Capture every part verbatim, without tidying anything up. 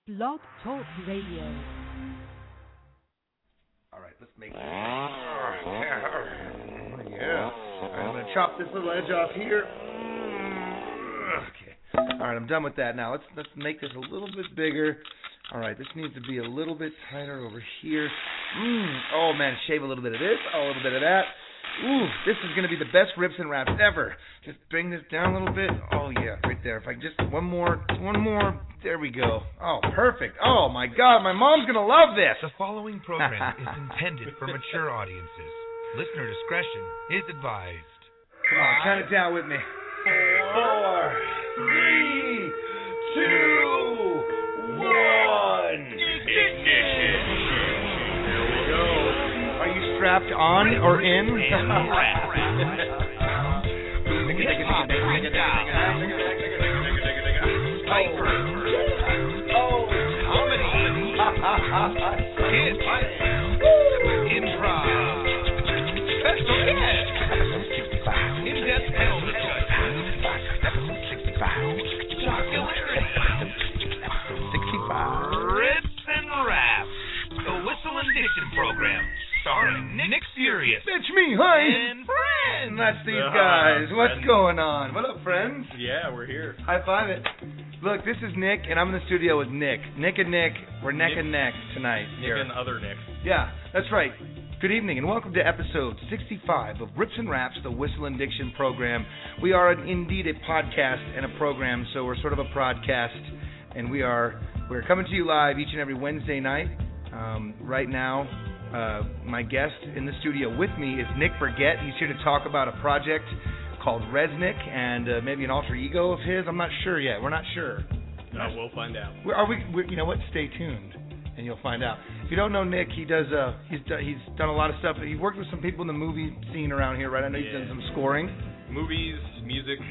Blog Talk Radio. All right, let's make it. Oh, yeah. All right, I'm going to chop this little edge off here. Okay. All right, I'm done with that now. Let's let's make this a little bit bigger. All right, this needs to be a little bit tighter over here. Mm. Oh, man, shave a little bit of this, a little bit of that. Ooh, this is going to be the best rips and wraps ever. Just bring this down a little bit. Oh, yeah, right there. If I just, one more, one more. There we go. Oh, perfect. Oh, my God, my mom's going to love this. The following program is intended for mature audiences. Listener discretion is advised. Come on, count it down with me. Four, three, two, one. Ignition. There we go. Are you strapped on or in? Oh, comedy, hits, improv, special guests, in-depth panel discussion, jocularity, sixty-five, rips and raps, the Whistle and Diction program. Starring Nick Furious. That's me, hi. And friends. That's these guys. Uh, What's going on? What up, friends? Yeah, we're here. High five it. Look, this is Nick, and I'm in the studio with Nick. Nick and Nick, we're neck Nick, and neck tonight. Nick here. and other Nick. Yeah, that's right. Good evening, and welcome to episode sixty-five of Rips and Raps, the Whistle and Diction program. We are indeed a podcast and a program, so we're sort of a prodcast, and we are we're coming to you live each and every Wednesday night. Um, right now, Uh, my guest in the studio with me is Nick Burgett. He's here to talk about a project called Resnick and uh, maybe an alter ego of his. I'm not sure yet. We're not sure. No, we'll find out. We're, are we? We're, you know what? Stay tuned, and you'll find out. If you don't know Nick, he does. Uh, he's done, he's done a lot of stuff. He worked with some people in the movie scene around here, right? I know yeah. he's done some scoring. Movies, music.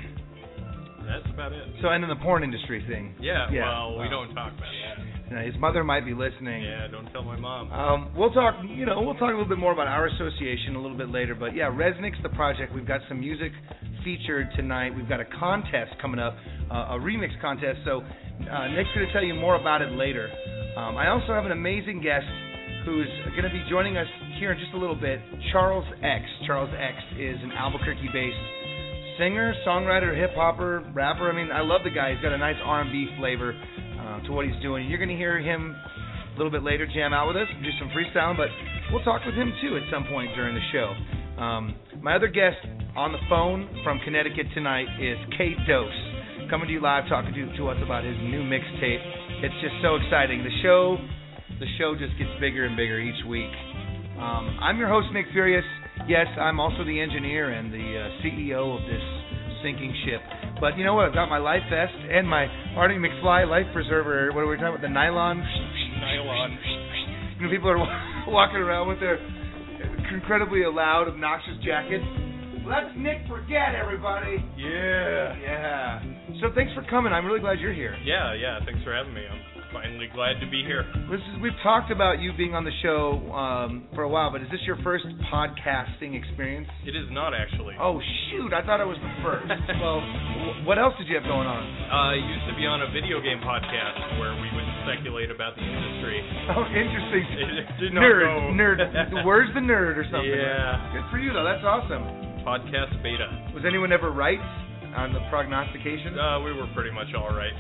That's about it. So, and in the porn industry thing. Yeah. yeah. Well, wow. we don't talk about that. Now, his mother might be listening. Yeah, don't tell my mom. Um, we'll talk, you know, we'll talk a little bit more about our association a little bit later. But yeah, Resnick's the project. We've got some music featured tonight. We've got a contest coming up, uh, a remix contest. So uh, Nick's going to tell you more about it later. Um, I also have an amazing guest who's going to be joining us here in just a little bit. Charles X. Charles X is an Albuquerque-based singer, songwriter, hip hopper, rapper. I mean, I love the guy. He's got a nice R and B flavor Uh, to what he's doing. You're going to hear him a little bit later jam out with us and do some freestyle, but we'll talk with him too at some point during the show. Um, my other guest on the phone from Connecticut tonight is Kate Dose, coming to you live, talking to, to us about his new mixtape. It's just so exciting. The show, the show just gets bigger and bigger each week. Um, I'm your host, Nick Furious. Yes, I'm also the engineer and the uh, C E O of this sinking ship. But you know what? I've got my life vest and my Marty McFly life preserver. What are we talking about? The nylon? Nylon. You know, people are walking around with their incredibly loud, obnoxious jackets. Well, that's Nick Burgett, everybody. Yeah. Yeah. So thanks for coming. I'm really glad you're here. Yeah, yeah. Thanks for having me. I'm finally glad to be here. This is, we've talked about you being on the show um, for a while, but is this your first podcasting experience? It is not, actually. Oh, shoot. I thought it was the first. Well, w- what else did you have going on? Uh, I used to be on a video game podcast where we would speculate about the industry. Oh, interesting. It did not nerd. go. Nerd. Where's the nerd or something? Yeah. Good for you, though. That's awesome. Podcast beta. Was anyone ever right on the prognostication? Uh, we were pretty much all right.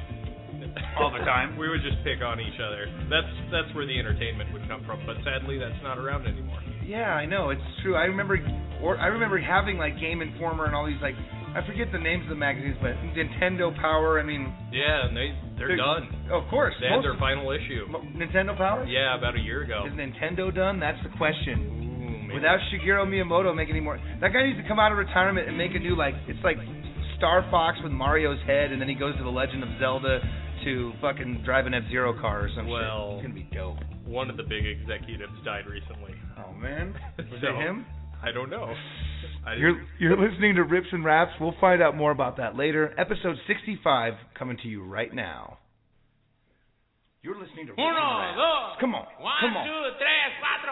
All the time? We would just pick on each other. That's that's where the entertainment would come from. But sadly, that's not around anymore. Yeah, I know. It's true. I remember, or I remember having like Game Informer and all these like, I forget the names of the magazines, but Nintendo Power. I mean. Yeah, and they they're, they're done. Of course. They had their final issue. Nintendo Power? Yeah, about a year ago. Is Nintendo done? That's the question. Ooh, Without Shigeru Miyamoto making any more, that guy needs to come out of retirement and make a new like. It's like Star Fox with Mario's head, and then he goes to The Legend of Zelda to fucking drive an F-Zero car or some well, shit. It's gonna be dope. One of the big executives died recently. Oh man, was so, it him? I don't know. I you're you're listening to Rips and Raps. We'll find out more about that later. Episode sixty-five coming to you right now. You're listening to Rips Uno, and Raps. dos. Come on, One, come on. two, tres, cuatro.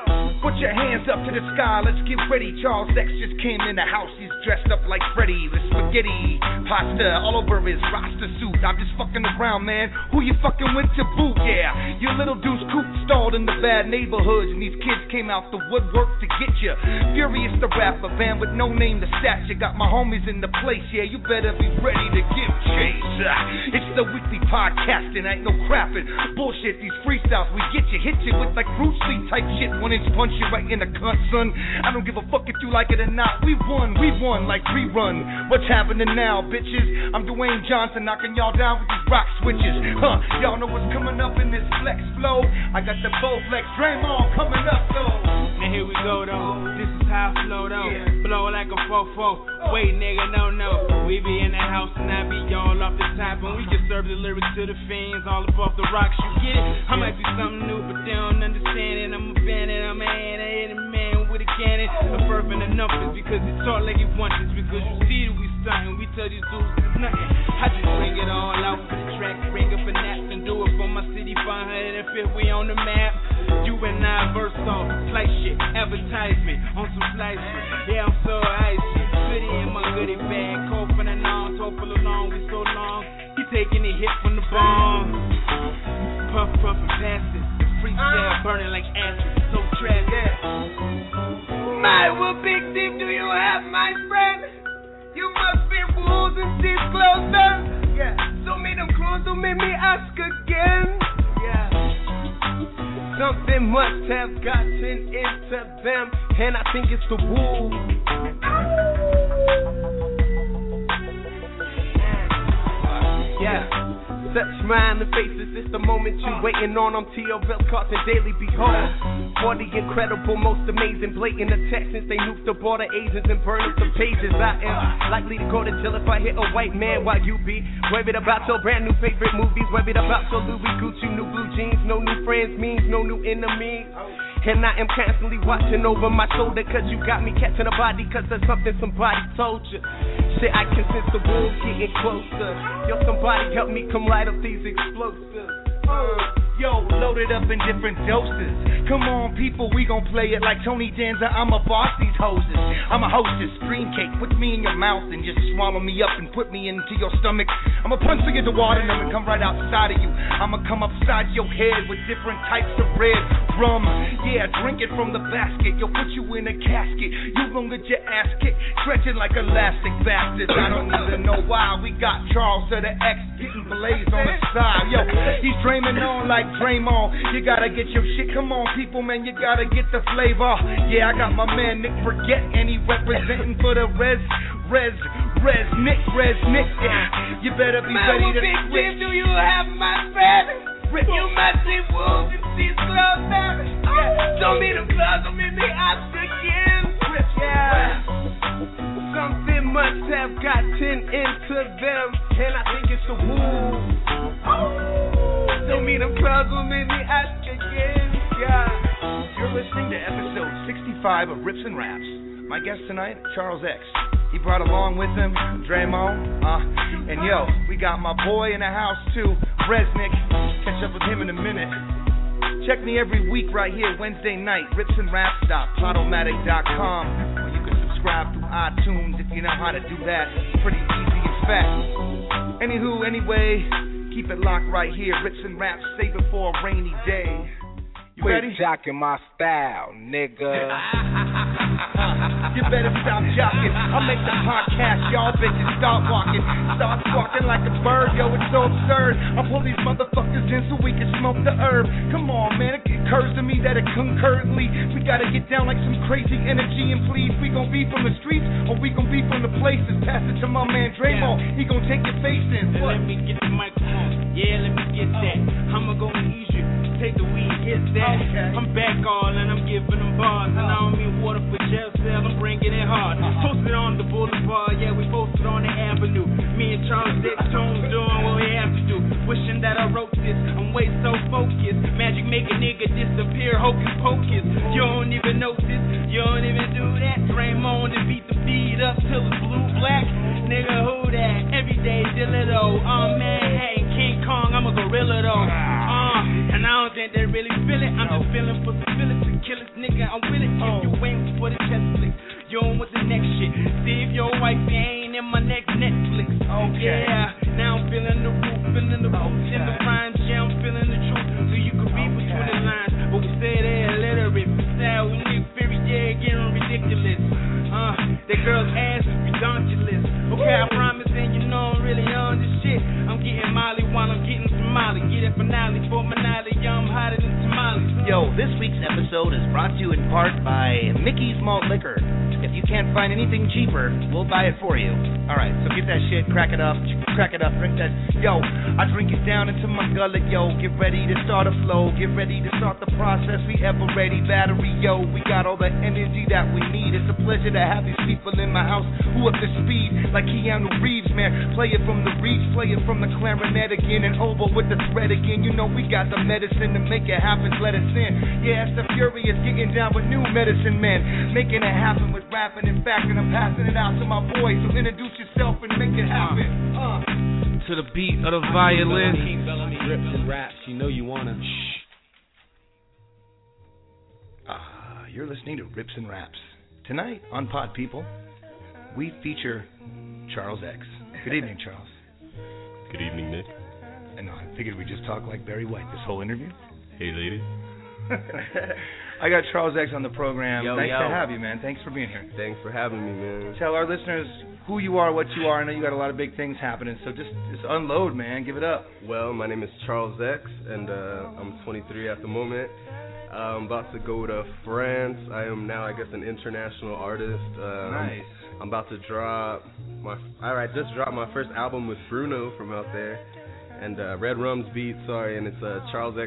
Put your hands up to the sky, let's get ready. Charles X just came in the house, he's dressed up like Freddy. The spaghetti, pasta, all over his roster suit. I'm just fucking around, man. Who you fucking with to boot? Yeah, your little dude's coop stalled in the bad neighborhoods, and these kids came out the woodwork to get you. Furious the rapper, band with no name to stature. Got my homies in the place, yeah, you better be ready to give chase. Uh, it's the weekly podcasting, ain't no crapping. Bullshit, these freestyles, we get you, hit you with like Bruce Lee type shit. One inch punch you right in the cunt, son. I don't give a fuck if you like it or not. We won, we won like rerun. What's happening now, bitches? I'm Dwayne Johnson, knocking y'all down with these rock switches. Huh, y'all know what's coming up in this flex flow. I got the Bowflex Draymond coming up, though. Now here we go, though. This is how I flow, though. Yeah. Blow like a fofo. Wait, nigga, no, no. We be in the house and I be all off the top. And we can serve the lyrics to the fiends all above the rocks. You get it? I might be something new, but they don't understand it. I'm a bandit, I'm a hand, I hit a man with a cannon. A fervent enough is because he talk like he wants it. Because you see that we starting, we tell these dudes it's nothing. I just bring it all out for the track, bring up a nap and do it for my city. Five hundred fifth, we on the map. You and I verse off, slice shit, advertisement on some slice shit. Yeah, I'm so icy, goodie in my goodie bag. Cold for the long, told for the long, we so long. He taking a hit from the bomb. Puff, puff, and pass it. Freestyle burning like acid, so trash. Yeah. My, what big deep do you have, my friend? You must be wolves and see closer. Yeah. So make them close, don't make me ask again. Yeah. Something must have gotten into them, and I think it's the wolves. Yeah. Such smiling faces, it's the moment you waiting on. I'm T O Bell Carson Daily Behold. For the incredible, most amazing, blatant attacks since they nuked the border agents and burned up the pages. I am likely to go to jail if I hit a white man while you be worried about your brand new favorite movies, worried about your Louis Gucci, new blue jeans, no new friends means no new enemies. And I am constantly watching over my shoulder, cause you got me catching a body, cause there's something somebody told you. Shit, I can sense the wolves getting closer. Yo, somebody help me come light up these explosives. Uh. Yo, loaded up in different doses. Come on, people, we gon' play it like Tony Danza. I'm a boss, these hoses. I'm a hostess, dream cake. Put me in your mouth and just swallow me up and put me into your stomach. I'ma punch you into water and I'ma come right outside of you. I'ma come upside your head with different types of red rum. Yeah, drink it from the basket. Yo, put you in a casket. You gon' get your ass kicked, stretching like elastic bastards. I don't even know why we got Charles to the X getting blazed on the side. Yo, he's dreaming on like Draymond. You gotta get your shit. Come on, people, man, you gotta get the flavor. Yeah, I got my man Nick Forget, and he representing for the Res, Res, Res, Nick, Res, Nick. Yeah, you better be man, ready to switch. What big do you have, my friend? Rip. You must be wolves and see clothes, man. Yeah, show me the clothes, don't make me ask again. Yeah, something must have gotten into them, and I think it's the wolves. Don't mean them clouds will make me ask again, yeah. You're listening to episode sixty-five of Rips and Raps. My guest tonight, Charles X. He brought along with him Draymond, uh, and yo, we got my boy in the house too, Resnick. Catch up with him in a minute. Check me every week right here, Wednesday night, rips and raps dot podomatic dot com, where you can subscribe through iTunes if you know how to do that. It's pretty easy in fact. Anywho, anyway, keep it locked right here. Rips and Raps, save it for a rainy day. You Quit ready? jocking my style, nigga. You better stop jocking. I'll make the podcast, y'all bitches start walking. Start walking like a bird, yo, it's so absurd. I'll pull these motherfuckers in so we can smoke the herb. Come on, man, it occurs to me that it concurrently we gotta get down like some crazy energy. And please, we gon' be from the streets or we gon' be from the places. Pass it to my man Draymond, he gon' take your face in. Let me get the microphone, yeah, let me get that. I'ma go ease you, take the weed, hit that. Okay. I'm back all and I'm giving them bars. And I don't mean water for jail cell, I'm bringing it hard. Posted on the boulevard, yeah, we posted on the avenue. Me and Charles X Tones doing what we have to do. Wishing that I wrote this, I'm way so focused. Magic make a nigga disappear, hocus pocus. You don't even notice, you don't even do that. Draymond and beat the beat up till it's blue black. Nigga, who that? Everyday Dilla though. I'm Manhattan, King Kong, I'm a gorilla though. Uh, and I don't think they really feel it. I'm just feeling for the feeling to kill this nigga. I'm with it. If you ain't for the chest flick, you on with the next shit. See if your wifey ain't in my next Netflix. Okay. Yeah, now I'm feeling the roof, feeling the roof, Okay. in the rhymes. Yeah, I'm feeling the truth. So you can read between the lines, but we say they're illiterate. Freestyle with Nick Fury, yeah, getting ridiculous. Uh, that girl's ass is ridiculous. Okay, I promise, and you know I'm really on this shit. I'm getting Molly while I'm getting some Molly. Get it finale for Manali, yeah, I'm hotter than tamales. Yo, this week's episode is brought to you in part by Mickey's Malt Liquor. If you can't find anything cheaper, we'll buy it for you. Alright, so get that shit, crack it up, crack it up, drink that. Yo, I drink it down into my gullet, yo. Get ready to start a flow, get ready to start the process. We ever ready, battery, yo. We got all the energy that we need. It's a pleasure to have these people in my house who up to speed like Keanu Reeves, man. Play it from the reach, play it from the clarinet again, and over with the thread again. You know we got the medicine to make it happen, let us in. Yeah, it's the Furious getting down with new medicine, man. Making it happen with rapping and fact, and I'm passing it out to my boys. So introduce yourself and make it happen. Uh. To the beat of the violin. Rips and raps, you know you wanna. Shh. Ah, you're listening to Rips and Raps. Tonight on Pod People, we feature Charles X. Good evening, Charles. Good evening, Nick. And I figured we'd just talk like Barry White this whole interview. Hey, lady. I got Charles X on the program. Yo, nice yo. to have you, man. Thanks for being here. Thanks for having me, man. Tell our listeners who you are, what you are. I know you got a lot of big things happening, so just, just unload, man. Give it up. Well, my name is Charles X, and uh, I'm twenty-three at the moment. Uh, I'm about to go to France. I am now, I guess, an international artist. Uh, Nice. I'm, I'm about to drop my. All right, just dropped my first album with Bruno from out there, and uh, Red Rum's beat. Sorry, and it's uh,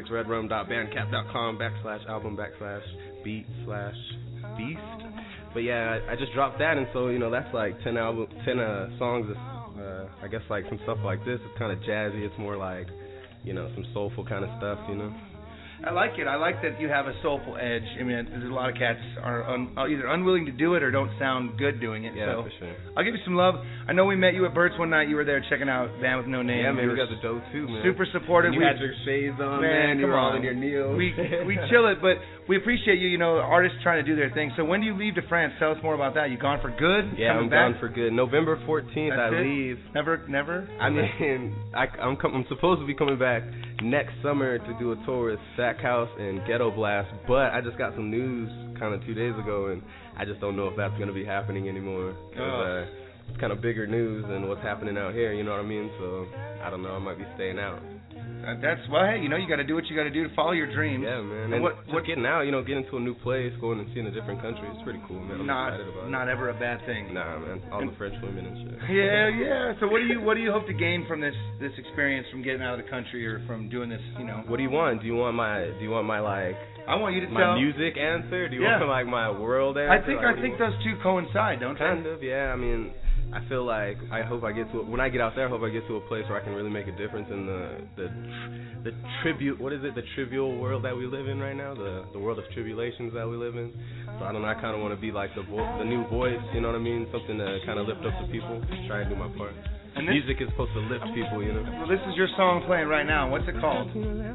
charlesxredrum.bandcamp.com backslash album backslash beat slash beast. But yeah, I, I just dropped that, and so you know that's like ten album, ten uh, songs. Uh, I guess like some stuff like this. It's kind of jazzy. It's more like, you know, some soulful kind of stuff. You know. I like it. I like that you have a soulful edge. I mean, there's a lot of cats are un, are either unwilling to do it or don't sound good doing it. Yeah, so for sure. I'll give you some love. I know we met you at Burt's one night. You were there checking out Band with No Name. Yeah, man, You we were got the dough too, man. super supportive. You we had your shades on, man. man. You Come were on. all in your Neos. We we chill it, but we appreciate you. You know, artists trying to do their thing. So when do you leave to France? Tell us more about that. You gone for good? Yeah, Coming I'm back? gone for good. November fourteenth, That's I it? leave. Never, never. I mean, I, I'm com- I'm supposed to be coming back next summer to do a tour with Stackhouse and Ghetto Blast, but I just got some news kind of two days ago, and I just don't know if that's going to be happening anymore. 'Cause, Oh. uh, it's kind of bigger news than what's happening out here, you know what I mean? So, I don't know, I might be staying out. Uh, that's well. Hey, you know, you got to do what you got to do to follow your dreams. Yeah, man. And And what just what getting out, you know, getting to a new place, going and seeing a different country, it's pretty cool, man. I'm not excited about not ever a bad it. thing. Nah, man. All the French women and shit. Yeah, yeah. So what do you what do you hope to gain from this this experience, from getting out of the country or from doing this? You know, What do you want? Do you want my do you want my like I want you to my tell. music answer? Do you Yeah. want like my world answer? I think Like, I what do think you want? those two coincide, don't Kind they? of, yeah. I mean, I feel like I hope I get to when I get out there. I hope I get to a place where I can really make a difference in the the the tribute. What is it? The trivial world that we live in right now. The the world of tribulations that we live in. So I don't know. I kind of want to be like the vo- the new voice. You know what I mean? Something to kind of lift up the people. Try and do my part. And this, Music is supposed to lift people. You know. well, this is your song playing right now. What's it called?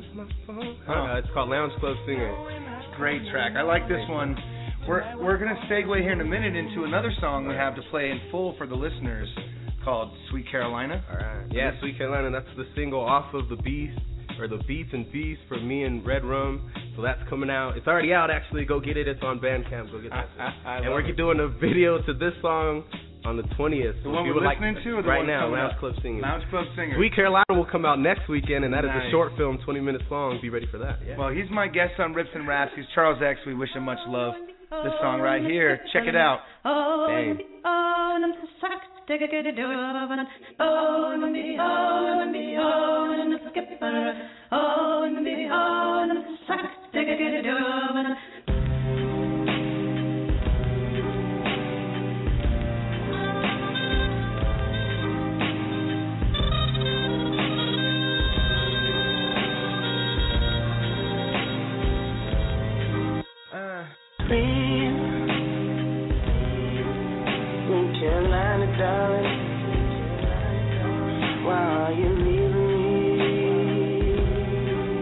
Uh, it's called Lounge Club Singer. Great track. I like this one. We're we're gonna segue here in a minute into another song we have to play in full for the listeners, called Sweet Carolina. All right. Yeah, Sweet Carolina. That's the single off of the Beast or the Beats and Beast for me and Red Rum. So that's coming out. It's already out actually. Go get it. It's on Bandcamp. Go get that. I, I, I and we're love it. doing a video to this song on the twentieth. The one If you we're would like- listening to, or the right one now, coming Lounge up? Club Singing. Lounge Club Singer. Sweet Carolina will come out next weekend, and that is Nice. a short film, twenty minutes long. Be ready for that. Yeah. Well, he's my guest on Rips and Raps. He's Charles X. We wish him much love. This song right here. Check it out. Dang. Carolina, darling, why are you leaving me?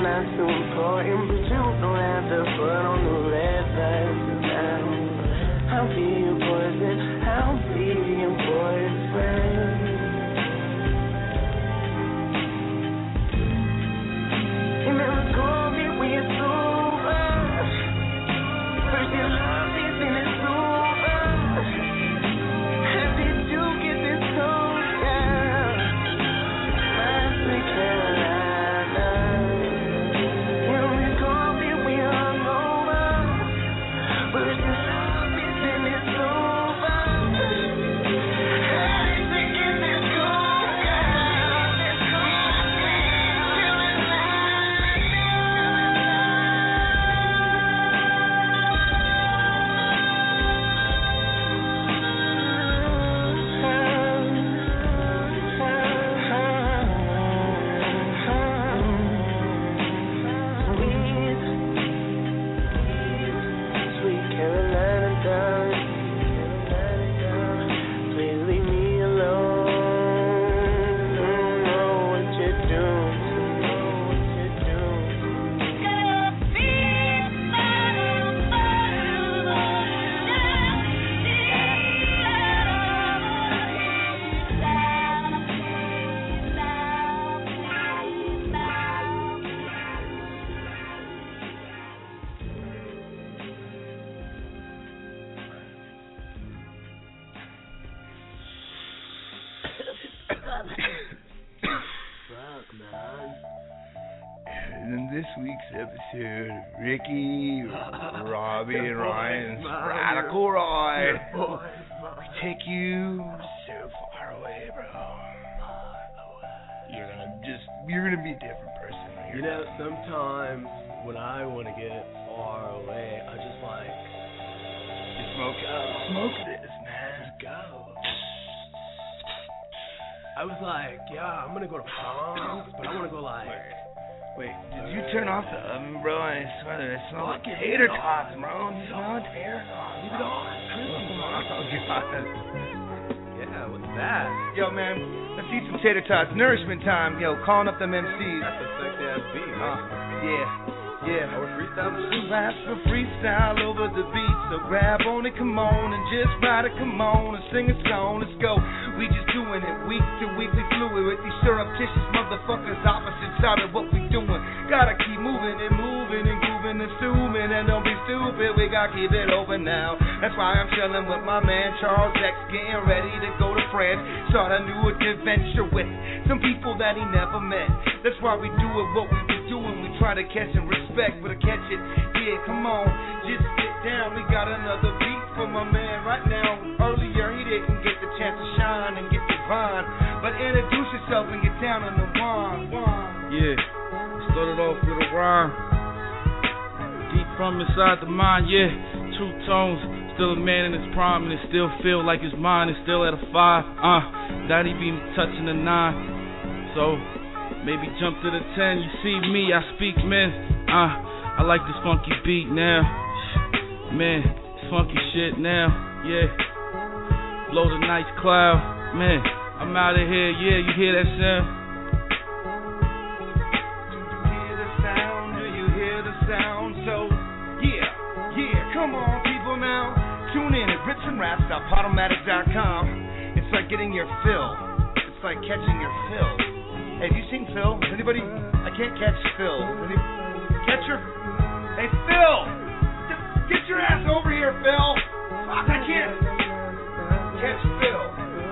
not too important, but you don't have to put on the red lights now. I'll be your poison, I'll be your boyfriend. And never call me when you're sober. First your love is and it's over. How did you get this cold, girl? My sweet Carolina. You only call me when you're hungover. First your love is and it's over. How did you get this cold, girl? This cold, Sweet Carolina, darling. Please leave me alone. Don't know what you're doing. Don't know what you're doing. Fuck, man. And in this week's episode of Ricky, Robbie, and Ryan's Radical Ride, we take you so far away, bro. You're gonna just, you're gonna be a different person. You're You know, sometimes when I want to get far away, I just like just smoke, smoke this, man. just go. I was like, yeah, I'm gonna go to prom, but I want to go like. Wait, did you turn off the oven, bro? I smell it. I smell like tater tots, bro. You smell tater tots. Leave it on. Oh, God. Yeah, what's that? Yo, man, let's eat some tater tots. Nourishment time. Yo, calling up them M Cs. That's a sexy ass beat, Uh, man. yeah, yeah. Now we're freestyling shit. Raps for freestyle over the beat. So grab on it, come on, and just ride it, come on, and sing a song. Let's go. We just doing it week to week. We fluid with these surreptitious motherfuckers. Opposite side of what we doing. Gotta keep moving and moving and grooving and zooming. And don't be stupid, we gotta keep it open now. That's why I'm chilling with my man Charles X, getting ready to go to France. Start a new adventure with some people that he never met. That's why we do it what we be doing. We try to catch and respect, but to catch it, yeah, come on, just sit down. We got another beat for my man right now. Earlier he didn't get the chance to shine and get divine, but introduce yourself and get down on the wine. Yeah, started off with a rhyme. Deep from inside the mind, yeah. Two tones, still a man in his prime, and it still feel like his mind is still at a five. Uh, that he be touching the nine. So maybe jump to the ten. You see me, I speak men. Uh, I like this funky beat now. Man, it's funky shit now. Yeah. Blow the nice cloud. Man, I'm out of here. Yeah, you hear that sound? Hear the sound? Do you hear the sound? So, yeah, yeah, come on, people now. Tune in at rips and raps dot podomatic dot com. It's like getting your fill. It's like catching your fill. Hey, have you seen Phil? Anybody? I can't catch Phil. Any, catch your. Hey, Phil! Get, get your ass over here, Phil! Fuck, I can't catch Phil.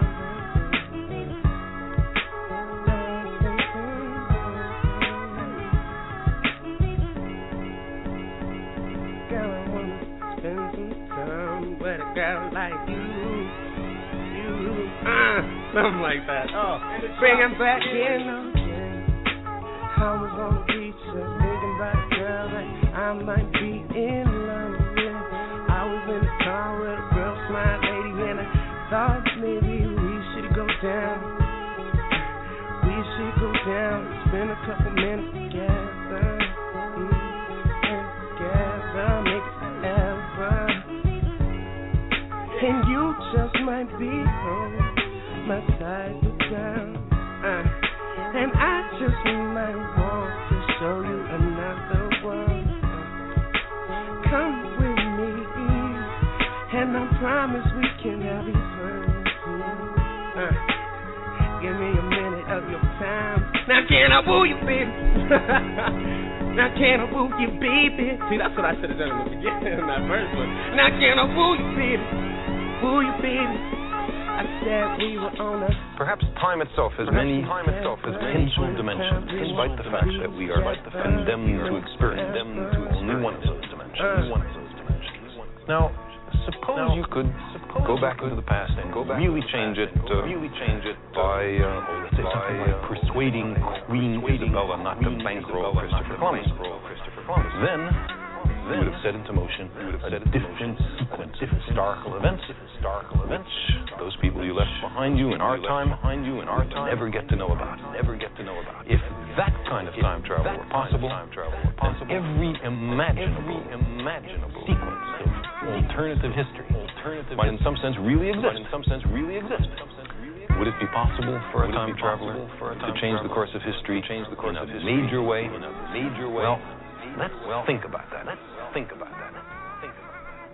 Girl, I wanna spend some time with a girl like you. You, uh, something like that. Oh, bring him back in again. I was on the beach just thinking about a girl that I might be in love with. I was in the car with a real smart lady, and I thought maybe we should go down. We should go down and spend a couple minutes together. Mm, and together, make it forever. And you just might be on my side of town. Uh, and I just might want to show you another world. Come with me, and I promise we can have eternity. Uh, give me a minute of your time. Now can I woo you, baby? Now can I woo you, baby? See, that's what I should have done in the beginning in that verse. But now can I woo you, baby? Woo you, baby? I said we were on a. Perhaps time itself has many, time itself has many dimensions, despite the fact that we are condemned to experience them to only one of those dimensions. One of those dimensions. Now, suppose now, you could suppose go back into the past and go back really change it, uh, really change it by, uh, let's say, by uh, persuading Queen Isabella not to bankroll Christopher Columbus. Then. You would have set into motion a different sequence of historical events, historical events. Those people you left behind you in our time, behind you in our time, never get to know about, never get to know about. If that kind of time travel were possible, then every imaginable, imaginable sequence of alternative history, alternative might in some sense really exist. In some sense, really exist. Would it be possible for a time traveler to change the course of history, change the course of history, major way, in a major way? Well, let's well, think about that. Let's think about that. Think about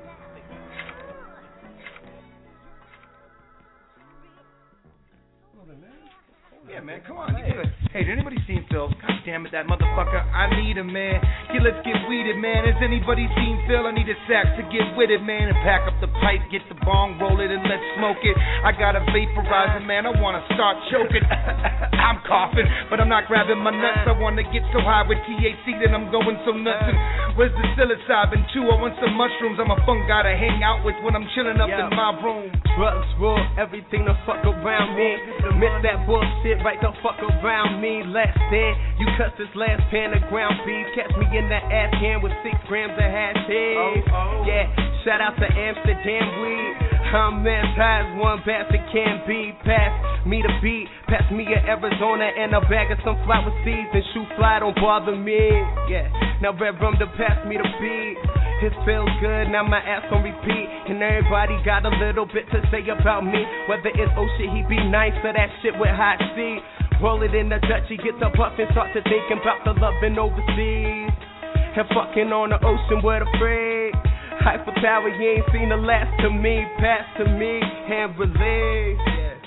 that. Yeah, man, come on. Hey, hey, did anybody seen Phil? God damn it, that motherfucker. I need him, man. Yeah, let's get weeded, man. Has anybody seen Phil? I need a sax to get with it, man. And pack up the pipe, get the bong, roll it, and let's smoke it. I got a vaporizer, man. I want to start choking. I'm coughing, but I'm not grabbing my nuts. I want to get so high with T H C that I'm going so nuts. And where's the psilocybin, too? I want some mushrooms. I'm a fun guy to hang out with when I'm chilling up Yo. in my room. Drugs rule everything the fuck around me. Miss that bullshit right the fuck around me. Last stand, you cut this last pan of ground beef. Catch me in that ass can with six grams of hash tape. Oh, oh. Yeah, shout out to Amsterdam weed. I'm as high as one bastard can be. Pass me the beat, pass me a Arizona and a bag of sunflower seeds and shoot fly, don't bother me. Yeah, now Red Rum to pass me the beat. It feels good, now my ass on repeat. And everybody got a little bit to say about me. Whether it's oh shit, he be nice or that shit with hot C. Roll it in the Dutch, he gets a puff and start to thinking about the loving overseas. And fucking on the ocean with a freak. Eiffel Tower, you ain't seen the last to me. Pass to me, hand release.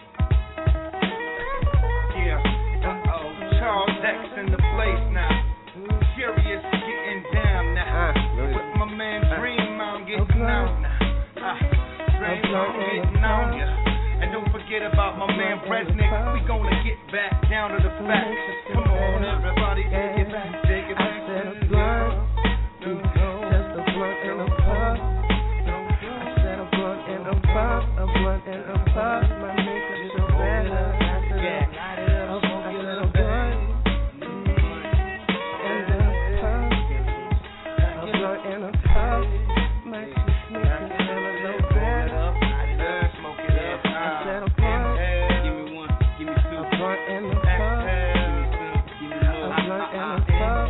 Yeah. Yeah. Uh-oh, Charles X in the place now. Furious getting down now. Uh, With my man Dream on getting on now. Uh, Dream on getting on ya. And don't forget about my man Resnick. We gonna get back down to the facts. Come on, everybody, take it back, take it back. I said a blunt, just a blunt and a puff. I said a blunt and a puff, a blunt and a puff. My makeup so better. Yeah, I said a blunt and a puff, a blunt and a puff. My makeup so better. Smoke it up. I said a blunt. Give me one, give me two. A blunt and a puff. Give me a blunt and a puff.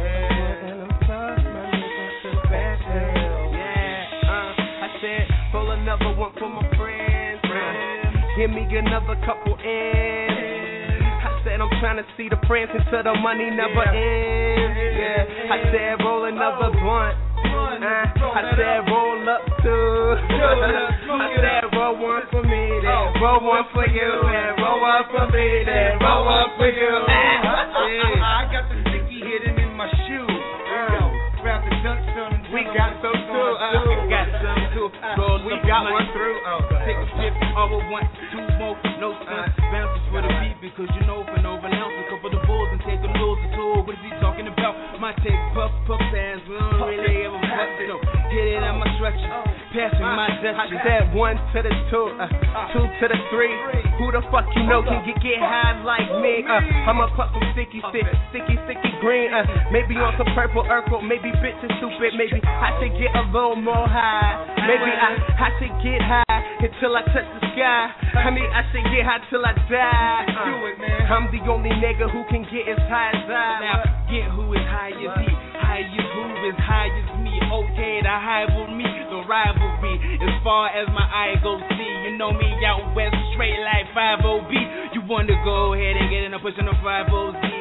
Pull another one for my friends. Give me another couple in. I said I'm trying to see the prince until the money never ends. Yeah, I said roll another blunt. Uh, I said roll up too. I said roll one for me, then roll one for you, then roll one for me, then roll one for you. I got the sticky hidden in my shoe. Yo, grab the Dutch son. We got some too. Uh, got some too. Roll we got one through. Oh, take a sip, over one, two more, no stunts. Bounces for the beat because you know for no one else. Look up for the bulls and take them rules and tool. What is he talking about? My take puff, puff hands. We don't really ever fuck. So hit it on my stretcher. Passing my Dutch. I said one to the two, uh, two to the three. Who the fuck you know can get, get high like me? Uh, I'ma puff some sticky stick, sticky, sticky green. Uh, maybe on some purple Urkel. Maybe bitches stupid. Maybe I should get a little more high. Maybe I, I should get high until I touch the sky. I mean, I should get high till I die. Do it, man. I'm the only nigga who can get as high as I. Now, get who is high as he. High as who is high as me. Okay, the rivalry, the rivalry. As far as my eye goes see, you know me out west straight like five oh B. You wanna go ahead and get in a push on the five oh Z.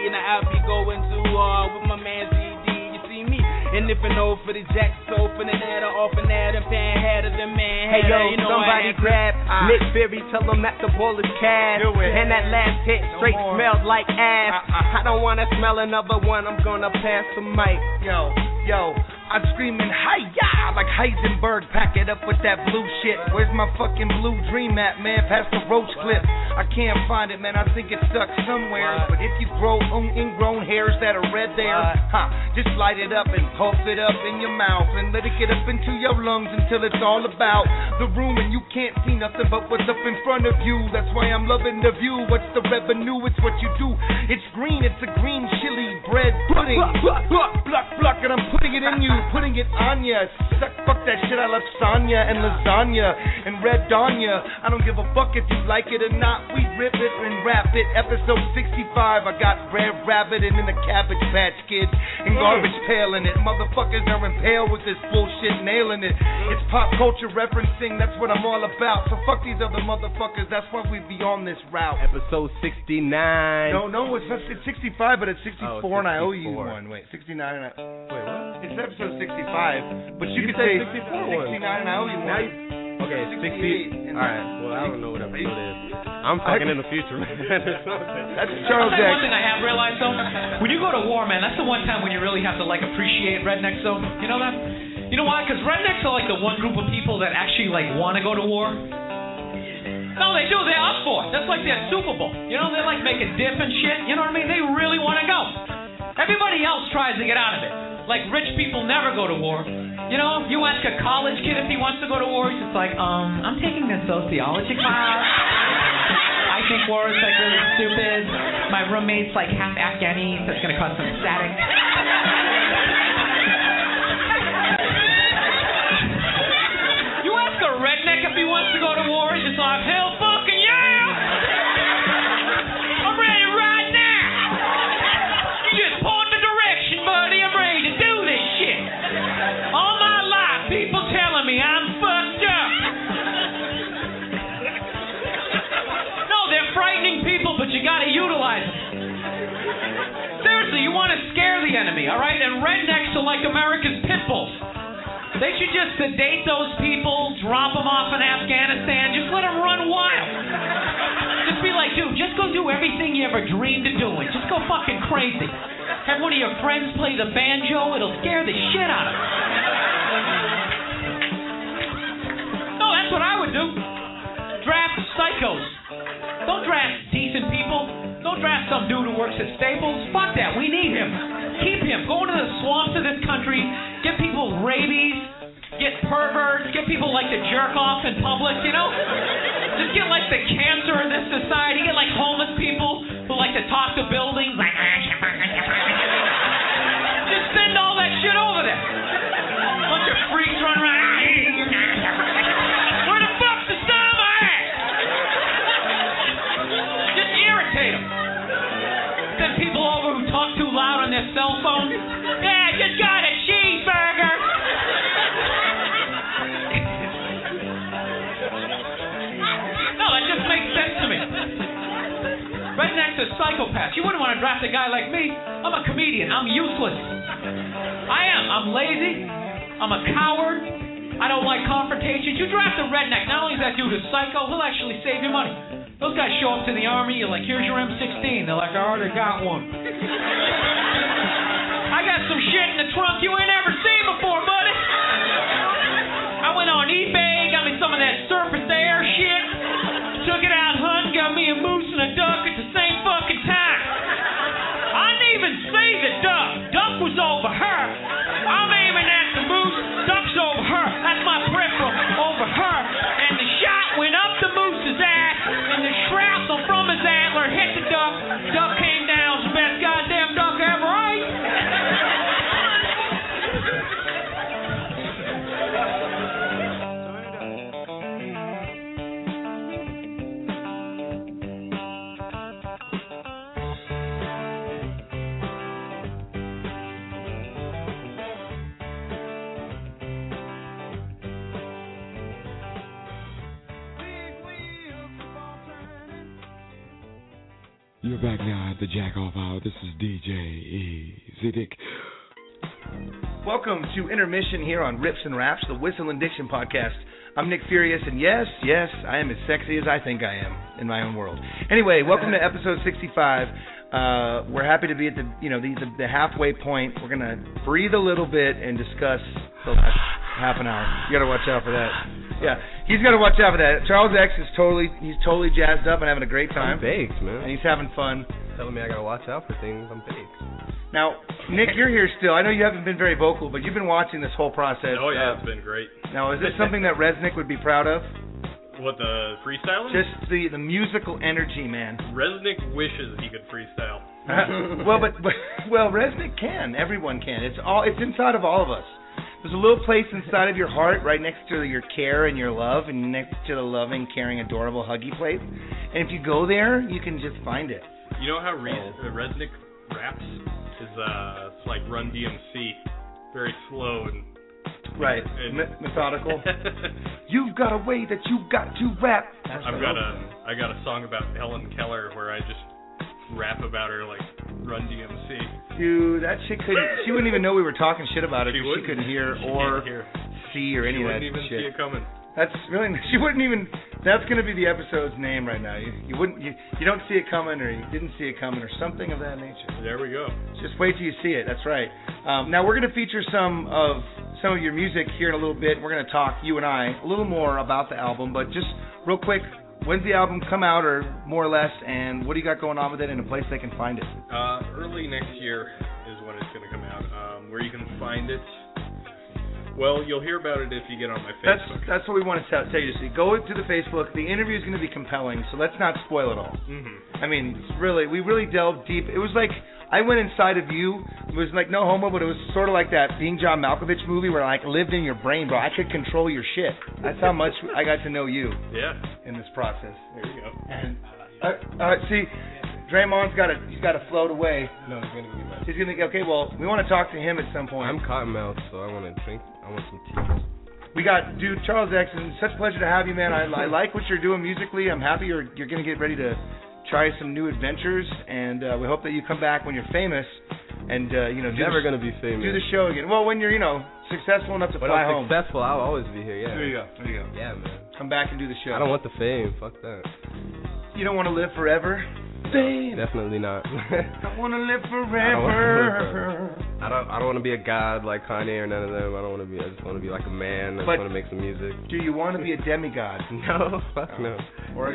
and I be going too hard with my man Z D. You see me? And if an old for the jack soap and an adder off an adder, pan header the man. Hey yo, you know somebody grab uh, Nick Fury, tell him that the ball is cast. And that last hit straight no smelled like ass. Uh, uh. I don't wanna smell another one, I'm gonna pass the mic. Yo, yo. I'm screaming, hi-ya, like Heisenberg, pack it up with that blue shit. Where's my fucking blue dream at, man? Pass the roach clip. I can't find it, man. I think it's stuck somewhere. What? But if you grow ingrown hairs that are red there, huh, just light it up and puff it up in your mouth and let it get up into your lungs until it's all about the room and you can't see nothing but what's up in front of you. That's why I'm loving the view. What's the revenue? It's what you do. It's green. It's a green chili bread pudding. Bluck, bluck, and I'm putting it in you. Putting it on ya. Suck, fuck that shit. I love Sonya and lasagna and red Danya. I don't give a fuck if you like it or not. We rip it and rap it. Episode sixty-five. I got Red Rabbit and in the Cabbage Patch Kids and Garbage Pail in it. Motherfuckers are impaled with this bullshit, nailing it. It's pop culture referencing. That's what I'm all about. So fuck these other motherfuckers. That's why we be on this route. Episode sixty-nine. No, no, it's not. It's sixty-five, but it's sixty-four, oh, and I owe you one. Wait, sixty-nine. And I, wait, what? It's episode sixty-five, but you, you could say sixty-nine, and I owe you one. Okay, sixty. Alright, well, I don't know what episode it is. I'm fucking in the future, man. That's Charles Jackson. One thing I have realized, though, when you go to war, man, that's the one time when you really have to, like, appreciate rednecks, though. You know that? You know why? Because rednecks are, like, the one group of people that actually, like, want to go to war. No, they do. They're up for it. That's like their Super Bowl. You know, they like making dip and shit. You know what I mean? They really want to go. Everybody else tries to get out of it. Like, rich people never go to war. You know, you ask a college kid if he wants to go to war, he's just like, um, I'm taking this sociology class. I think war is, like, really stupid. My roommate's, like, half Afghani, so it's going to cause some static. You ask a redneck if he wants to go to war, he's just like, hell fucking yeah! I'm ready right now! You just point the direction, buddy. I'm ready to do this shit. All my life, people telling me I'm fucked up. No, they're frightening people, but you gotta utilize them. Seriously, you want to scare the enemy, all right? And rednecks are like America's pit bulls. They should just sedate those people, drop them off in Afghanistan, just let them run wild. Just be like, dude, just go do everything you ever dreamed of doing. Just go fucking crazy. Have one of your friends play the banjo, it'll scare the shit out of them. No, that's what I would do. Draft psychos. Don't draft decent people. Don't draft some dude who works at Staples. Fuck that, we need him. Keep him. Go into the swamps of this country, get people rabies, get perverts, get people like to jerk off in public, you know? Just get like the cancer in this society, get like homeless people who like to talk to buildings, like just send all that shit over there. Bunch of freaks run around. Where the fuck's the stomach at? Just irritate them. Send people over who talk too loud on their cell phone. Yeah, just got a cheeseburger. No, that just makes sense to me. Rednecks are psychopaths. You wouldn't want to draft a guy like me. I'm a comedian. I'm useless. I am. I'm lazy. I'm a coward. I don't like confrontations. You draft a redneck. Not only is that dude a psycho, he'll actually save you money. Those guys show up to the army. You're like, here's your M sixteen. They're like, I already got one. I got some shit in the trunk you ain't ever seen before, buddy. I went on eBay, got me some of that surface air shit. Took it out hunting, got me a moose and a duck at the same fucking time. I didn't even see the duck. Duck was over her. I'm aiming at the moose. Duck's over her. That's my peripheral over her. And the shot went up the moose's ass, and the shrapnel from his antler hit the duck. Duck came down. It's the best goddamn duck I ever ate. You're back now at the Jack Off Hour. This is D J Easy Dick. Welcome to Intermission here on Rips and Raps, the Whistle and Diction podcast. I'm Nick Furious, and yes, yes, I am as sexy as I think I am in my own world. Anyway, welcome to episode sixty-five. Uh, we're happy to be at the, you know, the, the, the halfway point. We're gonna breathe a little bit and discuss the last half an hour. You gotta watch out for that. Yeah, he's got to watch out for that. Charles X is totally, he's totally jazzed up and having a great time. I'm baked, man. And he's having fun. Telling me I got to watch out for things. I'm baked. Now, Nick, you're here still. I know you haven't been very vocal, but you've been watching this whole process. Oh, yeah, uh, it's been great. Now, is this something that Resnick would be proud of? What, the freestyling? Just the, the musical energy, man. Resnick wishes he could freestyle. well, but, but well, Resnick can. Everyone can. It's all. It's inside of all of us. There's a little place inside of your heart right next to your care and your love and next to the loving, caring, adorable, huggy place. And if you go there, you can just find it. You know how Re- uh, Resnick raps? Is uh, it's like Run D M C. Very slow and... Right. and M- methodical. You've got a way that you've got to rap. That's I've got a, I got a song about Helen Keller where I just rap about her like Run D M C. Dude, that chick couldn't. She wouldn't even know we were talking shit about it. She, she couldn't hear she or hear. see or any she of that shit. She wouldn't even shit. see it coming. That's really. She wouldn't even. That's gonna be the episode's name right now. You, you wouldn't. You, you don't see it coming, or you didn't see it coming, or something of that nature. There we go. Just wait till you see it. That's right. Um, now we're gonna feature some of some of your music here in a little bit. We're gonna talk, you and I, a little more about the album, but just real quick. When's the album come out, or more or less, and what do you got going on with it, and a place they can find it? Uh, early next year is when it's going to come out. Um, where you can find it, well, you'll hear about it if you get on my Facebook. That's that's what we want to tell, tell you to see. Go to the Facebook. The interview is going to be compelling, so let's not spoil it all. Mm-hmm. I mean, it's really, we really delved deep. It was like, I went inside of you. It was like no homo, but it was sort of like that Being John Malkovich movie where I like, lived in your brain, bro. I could control your shit. That's how much I got to know you. Yeah. In this process. There you go. And uh, uh, see, Draymond's got to he's got to float away. No, he's gonna give me He's gonna okay. Well, we want to talk to him at some point. I'm cottonmouth, so I want to drink. I want some tea. We got dude Charles X, and such a pleasure to have you, man. I, I like what you're doing musically. I'm happy you're you're gonna get ready to try some new adventures, and uh, we hope that you come back when you're famous, and uh, you know, do never the, gonna be famous. Do the show again. Well, when you're you know successful enough to when fly I'm home. Successful, I'll always be here. Yeah. There you go. There you go. Yeah, man. Come back and do the show. I don't want the fame. Fuck that. You don't want to live forever. Fame. Definitely not. I want to live I forever. don't, I don't. I don't want to be a god like Kanye or none of them. I don't want to be. I just want to be like a man. I But just want to make some music. Do you want to be a demigod? No. Fuck no. Or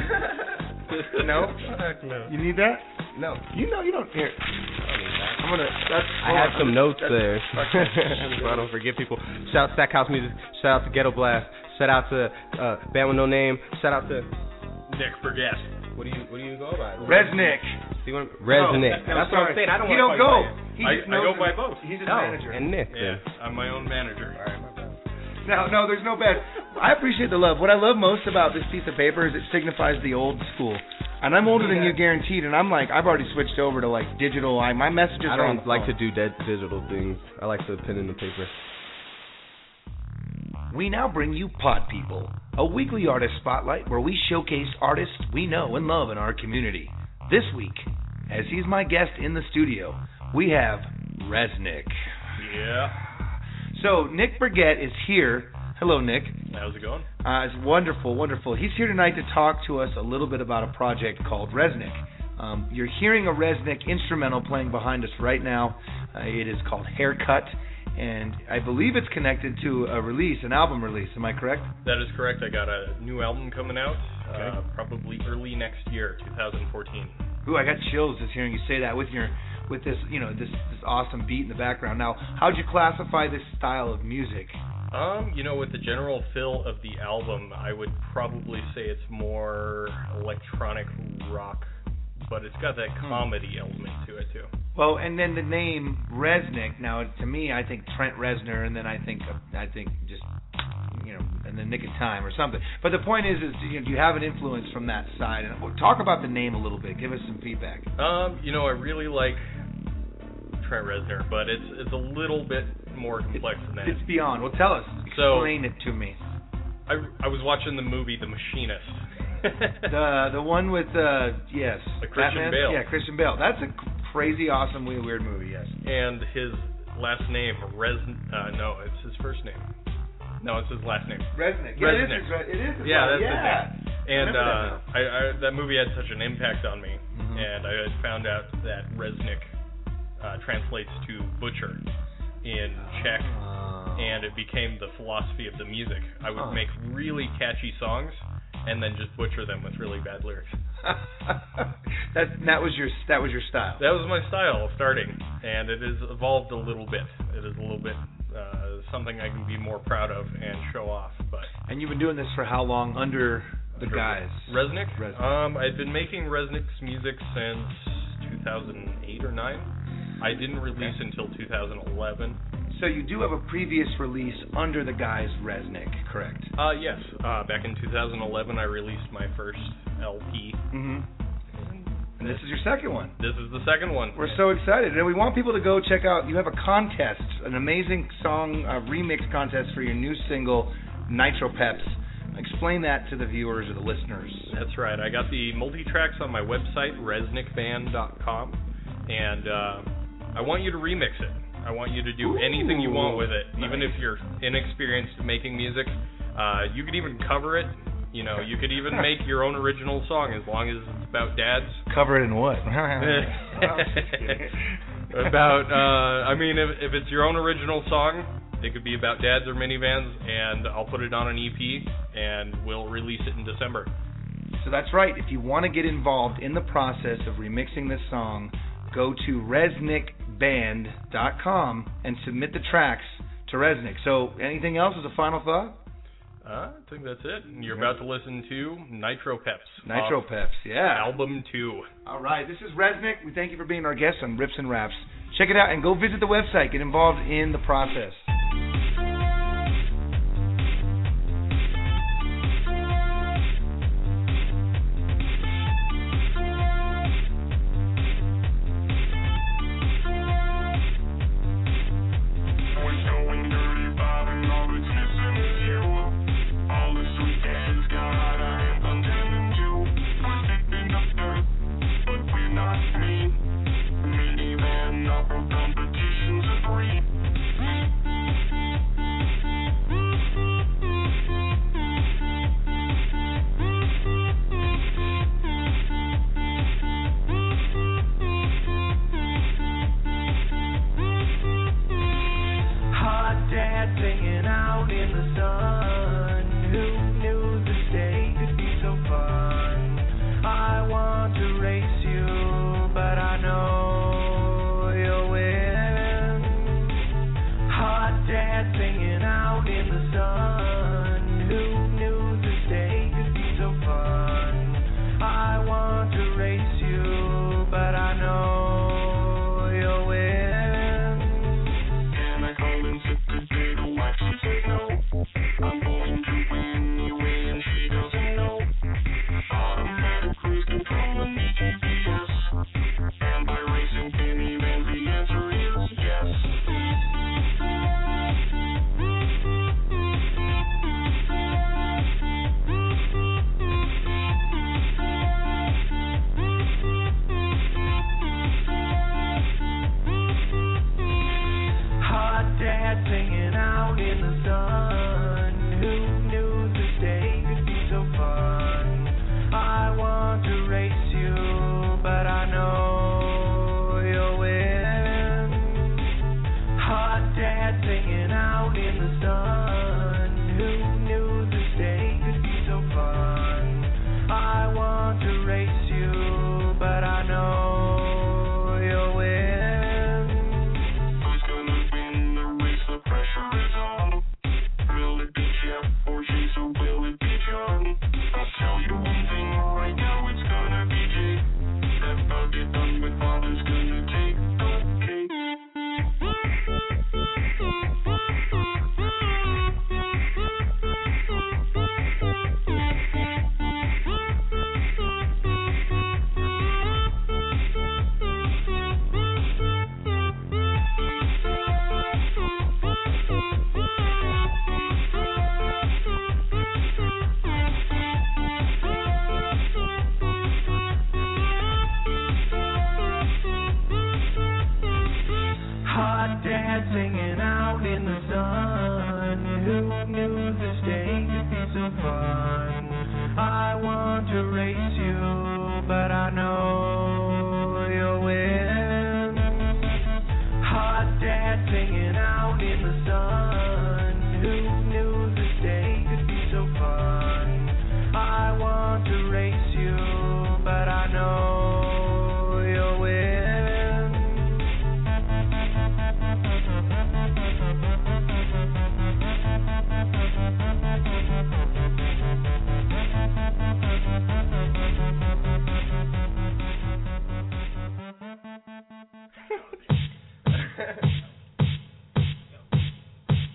no? Fuck no. You need that? No. You know you don't. Here. I'm gonna. That's. I have some notes that's, there, that's, so I don't forget people. Shout out to Stackhouse Music. Shout out to Ghetto Blast. Shout out to uh, Band with No Name. Shout out to Nick Forget. What do you What do you go by? Resnick. You want Resnick? No, That's what I'm saying. I don't he want don't go. to He I, just I go knows by him. both. He's his no, manager. and Nick. Yeah, then. I'm my own manager. All right, my bad. No, no, there's no bad. I appreciate the love. What I love most about this piece of paper is it signifies the old school. And I'm older than you, guaranteed. And I'm like, I've already switched over to like digital. I, my messages I are on don't the like phone. to do dead digital things. I like to pen in the paper. We now bring you Pod People, a weekly artist spotlight where we showcase artists we know and love in our community. This week, as he's my guest in the studio, we have Resnick. Yeah. So Nick Burgett is here. Hello, Nick. How's it going? Uh, it's wonderful, wonderful. He's here tonight to talk to us a little bit about a project called Resnick. Um, you're hearing a Resnick instrumental playing behind us right now. Uh, it is called Haircut, and I believe it's connected to a release, an album release. Am I correct? That is correct. I got a new album coming out, Okay. uh, probably early next year, two thousand fourteen. Ooh, I got chills just hearing you say that with your, with this, you know, this this awesome beat in the background. Now, how'd you classify this style of music? Um, you know, with the general feel of the album, I would probably say it's more electronic rock, but it's got that comedy element to it too. Well, and then the name Resnick. Now, to me, I think Trent Reznor, and then I think I think just you know, in the nick of time or something. But the point is, is you know, do you have an influence from that side? And we'll talk about the name a little bit. Give us some feedback. Um, you know, I really like Trent Reznor, but it's it's a little bit more complex than that. It's beyond. Well, tell us. So, Explain it to me. I I was watching the movie The Machinist. the the one with uh yes, the Christian Batman? Bale. Yeah, Christian Bale. That's a crazy, awesome, weird, weird movie. Yes. And his last name, Res. Uh, no, it's his first name. No, it's his last name. Resnick. Yeah, Resnick. It is. His, it is his yeah, last- that's yeah. his name. And I uh, remember I, I, that movie had such an impact on me, Mm-hmm. and I had found out that Resnick uh, translates to butcher in Czech, Oh. and it became the philosophy of the music. I would Huh. make really catchy songs, and then just butcher them with really bad lyrics. that that was your that was your style. That was my style starting, and it has evolved a little bit. It is a little bit uh, something I can be more proud of and show off. But And you've been doing this for how long under the guys? Resnick? Resnick. Um, I'd been making Resnick's music since two thousand eight or nine. I didn't release until two thousand eleven. So you do have a previous release under the guys Resnick, correct? Uh, yes. Uh, back in two thousand eleven, I released my first L P. Mm-hmm. And this is your second one. This is the second one. We're so excited, and we want people to go check out. You have a contest, an amazing song uh, remix contest for your new single, Nitro Peps. Explain that to the viewers or the listeners. That's right. I got the multi-tracks on my website, resnick band dot com, and uh, I want you to remix it. I want you to do Ooh, anything you want with it, even nice. if you're inexperienced making music. Uh, you could even cover it. You know, you could even make your own original song as long as it's about dads. Cover it in what? About, uh, I mean, if, if it's your own original song, it could be about dads or minivans, and I'll put it on an E P, and we'll release it in December. So that's right. If you want to get involved in the process of remixing this song, go to resnick band dot com and submit the tracks to Resnick. So anything else as a final thought? Uh, I think that's it. You're about to listen to Nitro Peps. Nitro off Peps, yeah. Album two. All right, this is Resnick. We thank you for being our guest on Rips and Raps. Check it out and go visit the website. Get involved in the process. Minivan, upper competitions are free.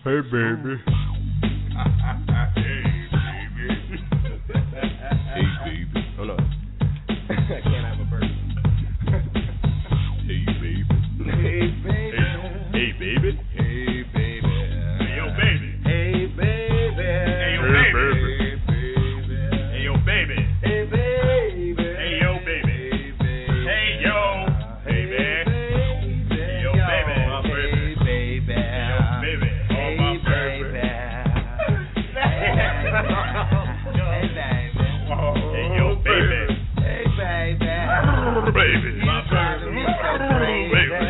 Hey, baby. Hey, baby. Oh, no. I can't have a burp. Hey, baby. Hey, baby. Hey, baby. Hey, baby. Hey, yo, baby. Hey, baby. Hey, yo, baby. Hey, yo, baby. Hey, baby. Hey, yo, baby. Hey, yo, baby. Hey, yo, baby. My baby. Hey, baby. Hey, yo, baby. Oh, my baby. Hey, yo, baby. Hey, baby. Baby. My baby. Baby.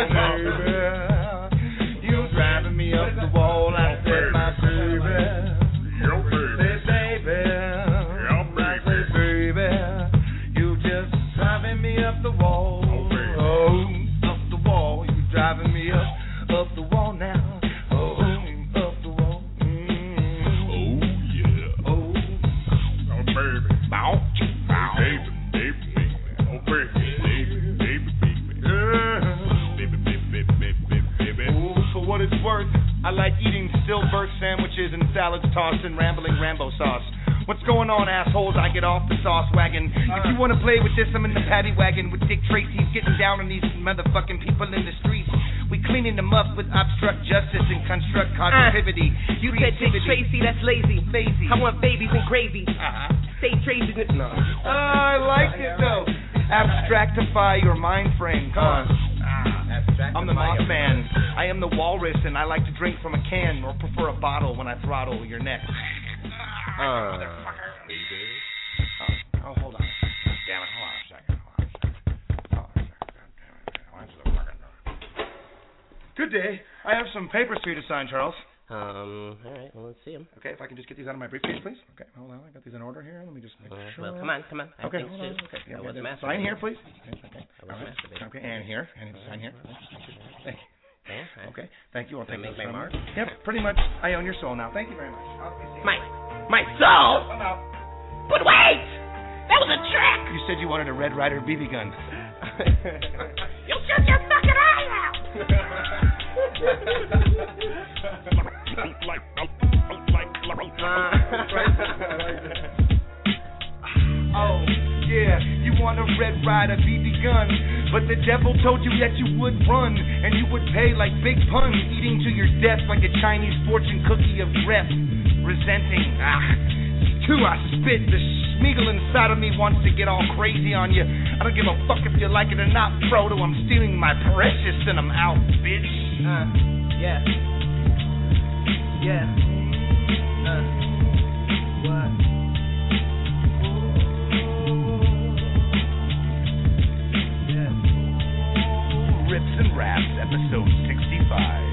You driving me up the wall, I said, my baby. Yo, baby. Say, baby. Yo, baby. Say, baby. You just driving me up the wall. Oh, up the wall. You driving me up, up the wall now. Oh, up the wall. Mm. Oh, yeah. Oh, Oh, baby. bow. Bow. Baby, baby, baby. Oh, baby, baby, baby, baby. Baby, baby, baby, baby, baby, baby. Ooh, for what it's worth, I like eating stillbirth sandwiches and salads tossed in rambling Rambo sauce. What's going on, assholes? I get off the sauce wagon. If you want to play with this, I'm in the paddy wagon with Dick Tracy getting down on these motherfucking people in the streets. We cleaning them up with obstruct justice and construct positivity. Uh, you said Dick Tracy, that's lazy. Lazy. I want babies and gravy. Uh-huh. Say Tracy. No. Oh, I like it though. Abstractify your mind frame. Come on. I'm the Mothman. I am the walrus, and I like to drink from a can or prefer a bottle when I throttle your neck. Uh, Oh, oh, hold on. Damn it, hold on a second. Hold on a second. Hold on a second. God damn it. Good day. I have some papers for you to sign, Charles. Um, all right, well, let's see them. Okay, if I can just get these out of my briefcase, please. Okay, hold on. I got these in order here. Let me just make Uh, sure. well, come on, come on. I Okay, think hold on. so. Okay, yeah, I yeah, wasn't yeah. masturbating. Sign here, please. Okay, okay. I wasn't All right. masturbating. Okay, and here. And sign here. Thank you. Okay, all right. Okay, thank you. I'll Can I take make those my from mark? you. Yep, pretty much. I own your soul now. Thank you very much. My, my soul? I'm out. But wait! That was a trick! You said you wanted a Red Ryder B B gun. You shoot your fucking eye out! Oh, yeah, you want a Red Ryder B B gun, but the devil told you that you would run, and you would pay like Big Pun, eating to your death like a Chinese fortune cookie of breath, resenting. Ah, two, I spit. The Schmeagle inside of me wants to get all crazy on you. I don't give a fuck if you like it or not, Frodo. I'm stealing my precious and I'm out, bitch. Uh, yeah. Yeah. Uh, what? Rips and Raps, episode sixty-five.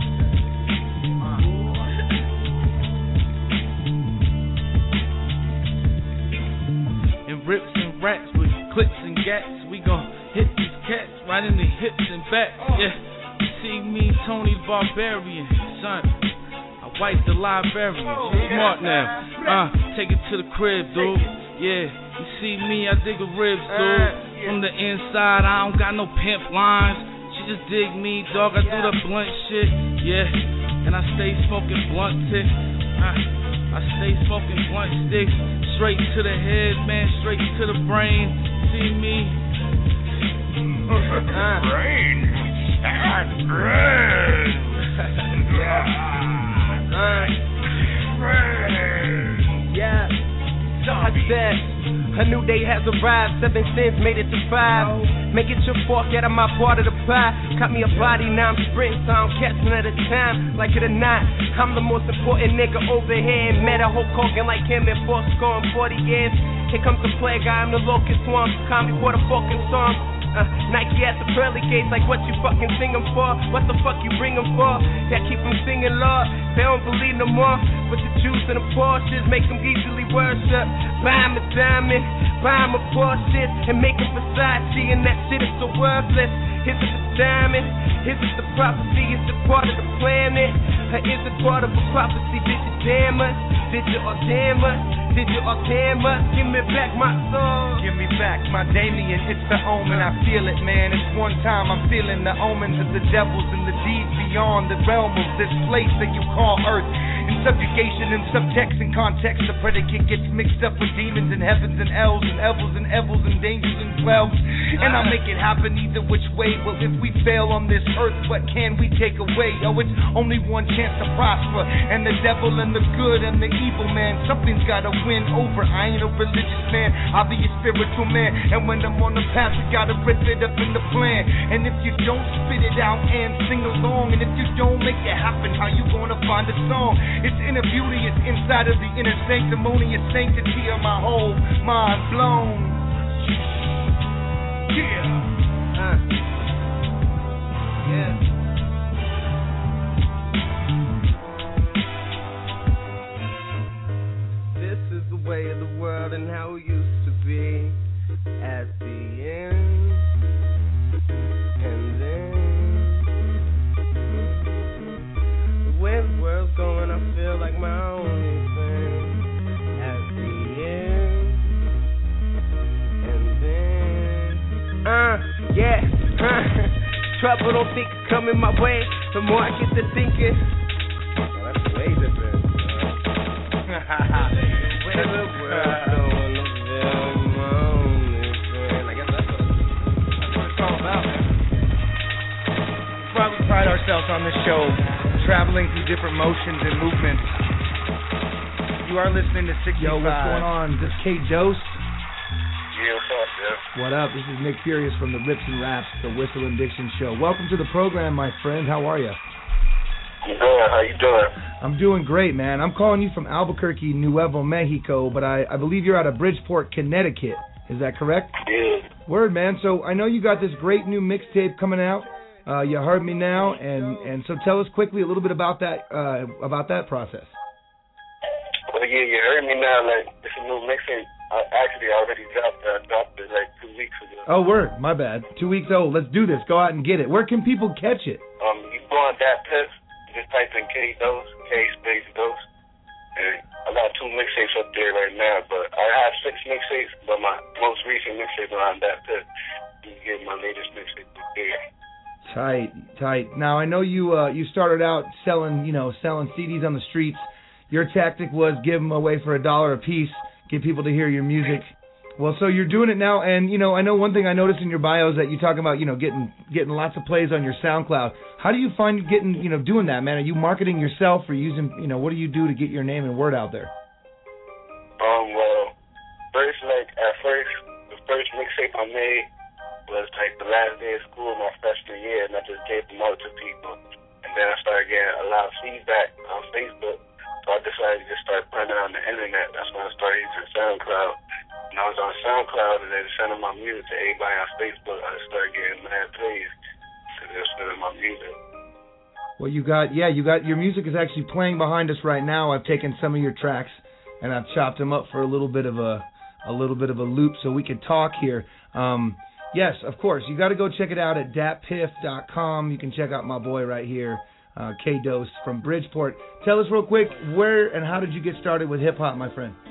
And rips and raps with clips and gats, we gon' hit these cats right in the hips and back. Yeah, you see me, Tony the Barbarian, son. I wipe the librarian. Smart now. Uh, take it to the crib, dude. Yeah, you see me, I dig a ribs, dude. From the inside, I don't got no pimp lines. She just dig me, dog. I do the blunt shit, yeah. And I stay smoking blunt tick. I, I stay smoking blunt sticks. Straight to the head, man. Straight to the brain. See me? Uh, brain. That's brain. Yeah. Uh, Brain. yeah. I said, a new day has arrived. Seven sins made it to five. Make it your fork out of my part of the pie. Cut me a body, now I'm sprinting, so I'm catching at a time. Like it or not, I'm the most important nigga over here. Met a Hulk Hogan like him in four score and forty years. Here comes the plague, I'm the locust swarm. Calm before the fucking storm. Uh, Nike at the pearly gates, like what you fucking sing them for? What the fuck you bring them for? Yeah, keep them singing, Lord. They don't believe no more. But the Jews and the Porsches make them easily worship. Buy them a diamond, buy them a Porsche, and make them Versace, and that shit is so worthless. Is it the diamond? Is it the prophecy? Is it part of the planet? Or is it part of a prophecy? Did you damn us? Did you or damn us? Did you or damn us? Give me back my soul. Give me back my Damien, it's the omen, I feel it, man. It's one time I'm feeling the omens of the devils and the deeds beyond the realm of this place that you call earth. In subjugation and subtext and context, the predicate gets mixed up with demons and heavens and elves and evils and evils and dangers and twelves. And I'll make it happen either which way. Well, if we fail on this earth, what can we take away? Oh, it's only one chance to prosper. And the devil and the good and the evil, man, something's gotta win over. I ain't a religious man, I'll be a spiritual man. And when I'm on the path, we gotta rip it up in the plan. And if you don't spit it out and sing along, and if you don't make it happen, how you gonna find a song? It's inner beauty, it's inside of the inner sanctimonious sanctity of my whole mind blown. Yeah. Uh. Yeah. This is the way of the world and how it used to be at the end. And then the way the world's going, I feel like my only friend at the end. And then Uh, yeah, uh, trouble don't think it's coming my way. The more I get to thinking, oh, that's way different. Where the world's going, I'm feeling my only friend. I guess that's what, that's what it's all about, man. That's why we pride ourselves on this show, traveling through different motions and movements. You are listening to sixty-five. Yo, what's going on? This is K Dose. Yeah, what's up, Jeff? What up? This is Nick Furious from the Rips and Raps, the Whistle and Dixon Show. Welcome to the program, my friend. How are you? I'm good. How you doing? I'm doing great, man. I'm calling you from Albuquerque, Nuevo Mexico, but I, I believe you're out of Bridgeport, Connecticut. Is that correct? Yeah. Word, man. So I know you got this great new mixtape coming out. Uh, you heard me now, and, and so tell us quickly a little bit about that uh, about that process. Well, yeah, you heard me now. Like, it's a new mixtape. I actually already dropped that. I dropped it like two weeks ago. Oh, word. My bad. Two weeks old. Let's do this. Go out and get it. Where can people catch it? Um, you go on that Piff, just type in K Dose, K space Dose, and I got two mixtapes up there right now. But I have six mixtapes, but my most recent mixtape is on that Piff. You can get my latest mixtape up there. Tight, tight. Now I know you uh, you started out selling, you know, selling C Ds on the streets. Your tactic was give them away for a dollar a piece. Get people to hear your music. Well, so you're doing it now, and you know, I know one thing I noticed in your bio is that you talk about, you know, getting getting lots of plays on your SoundCloud. How do you find getting, you know, doing that, man? Are you marketing yourself or using, you know, what do you do to get your name and word out there? Um, well, first, like at first, the first mixtape I made was like the last day of school my freshman year, and I just gave them out to people, and then I started getting a lot of feedback on Facebook. So I decided to just start putting it on the internet. That's when I started using SoundCloud. And I was on SoundCloud and then sending my music to everybody on Facebook. I started getting mad plays because they were sending my music. Well, you got, yeah, you got, your music is actually playing behind us right now. I've taken some of your tracks and I've chopped them up for a little bit of a, a little bit of a loop so we can talk here. Um, yes, of course, you got to go check it out at dat piff dot com. You can check out my boy right here. Uh, K Dose from Bridgeport. Tell us real quick, where and how did you get started with hip hop, my friend?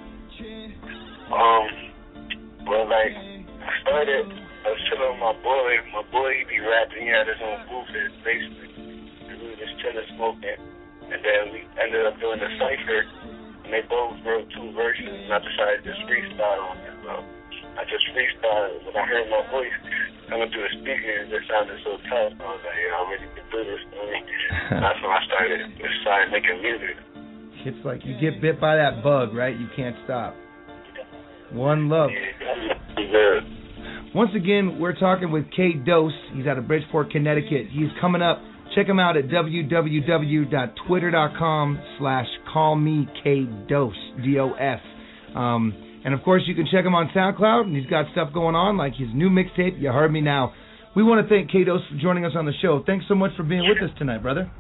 Um, well, like I started, I was chilling with my boy. My boy, he be rapping. He had his own booth in his basement, and we were just chilling, smoking. And then we ended up doing a cipher, and they both wrote two verses. And I decided to just freestyle on it. So I just freestyled. When I heard my voice coming through the speaker, it just sounded so tough. I was like, yeah, I really can do this. That's when I started, started making music. It's like you get bit by that bug, right? You can't stop. One love. Yeah. Once again, we're talking with K Dose. He's out of Bridgeport, Connecticut. He's coming up. Check him out at w w w dot twitter dot com slash call me K Dose, D O S. Um, and of course, you can check him on SoundCloud, and he's got stuff going on like his new mixtape, You Heard Me Now. We want to thank K Dose for joining us on the show. Thanks so much for being with us tonight, brother.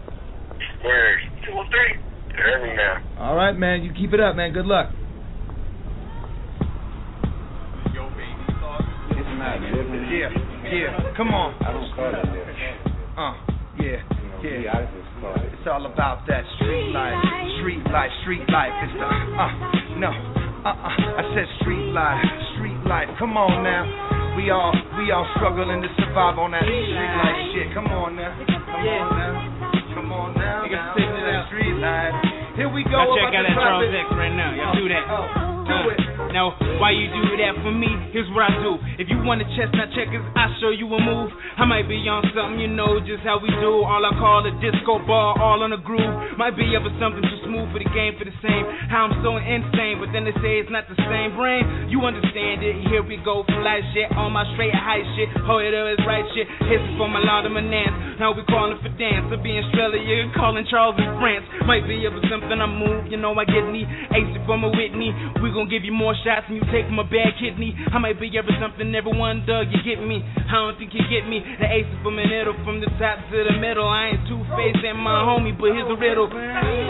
Word. Two or three. You heard me now. All right, man. You keep it up, man. Good luck. Yeah, yeah. Come on. I don't call it that. Uh, yeah. Yeah, it's all about that street life, street life, street life. It's the, uh, no, uh-uh, I said street life, street life. Come on now, we all, we all struggling to survive on that street life shit. Come on now, come on now, come on now, now, that street life. Here we go. Y'all check out that Charles X right now. Y'all do that. Oh, do it. Now, why you do that for me? Here's what I do. If you want to chestnut checkers, I show you a move. I might be on something, you know just how we do. All I call a disco ball, all on a groove. Might be up for something too smooth for the game, for the same. How I'm so insane, but then they say it's not the same brain. You understand it? Here we go, fly shit on my straight high shit. Hold it up, it's right shit. Here's for my Lord of my Nance. Now we calling for dance. To be in Australia, you're calling Charles in France. Might be up for something I move, you know I get me. Ace it from a Whitney. We gon' give you more shots and you take from a bad kidney. I might be ever something everyone dug, you get me. I don't think you get me. The ace is from an middle, from the top to the middle. I ain't two-faced and my homie, but here's the riddle. It's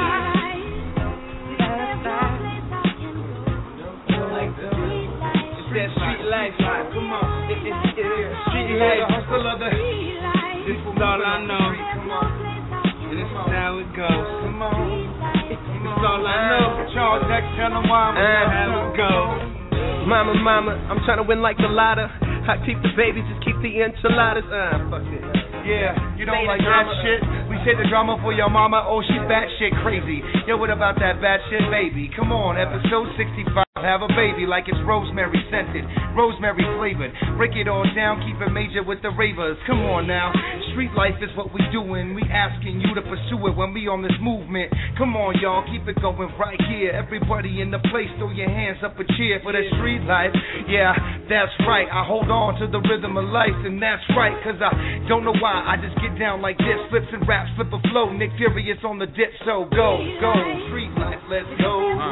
that street life. Come on. It, it, it, it, street life. This is all I know. This is how it goes. Come on. This is all I know. Charles X, tell them why I'm how it goes. Mama, mama, I'm trying to win like the lotto. I keep the babies, just keep the enchiladas. Uh, fuck it. Yeah, you don't like that shit? We say the drama for your mama, oh, she batshit crazy. Yo, what about that batshit baby? Come on, episode sixty-five, have a baby like it's rosemary scented, rosemary flavored. Break it all down, keep it major with the ravers. Come on now, street life is what we doing. We asking you to pursue it when we on this movement. Come on, y'all, keep it going right here. Everybody in the place, throw your hands up a cheer for the street life. Yeah, that's right, I hold on to the rhythm of life, and that's right, cause I don't know why I just get down like this, flips and raps, flip a flow, Nick Furious on the dip, so go, go, street life, let's go.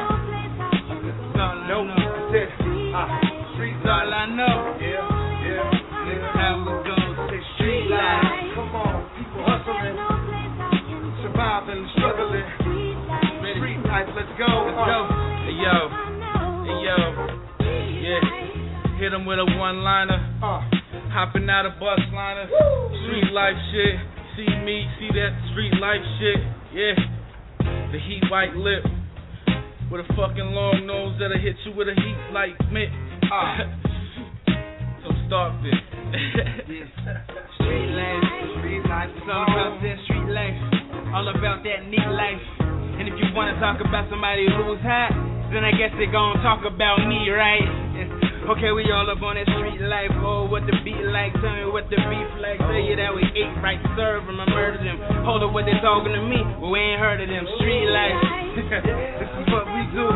No, no, that's it. Uh, street life, all I know. Yeah, yeah, yeah. How it goes, it's street life. Come on, people hustling, surviving, struggling. Street life, let's go. Let's go. Hey yo, hey yo, yeah. Hit him with a one-liner. Uh. Hopping out a bus liner. Woo. Street life shit. See me, see that street life shit. Yeah. The heat white lip. With a fucking long nose that'll hit you with a heat like mitt. Uh. So start this. Yeah. Street life. Street life. It's all about that street life. All about that neat life. And if you wanna talk about somebody who's hot, then I guess they gon' talk about me, right? Okay, we all up on that street life. Oh, what the beat like? Tell me what the beef like. Tell you that we ate right, serve them, I murdered them. Hold up, what they talking to me? Well, we ain't heard of them. Street life. This is what we do.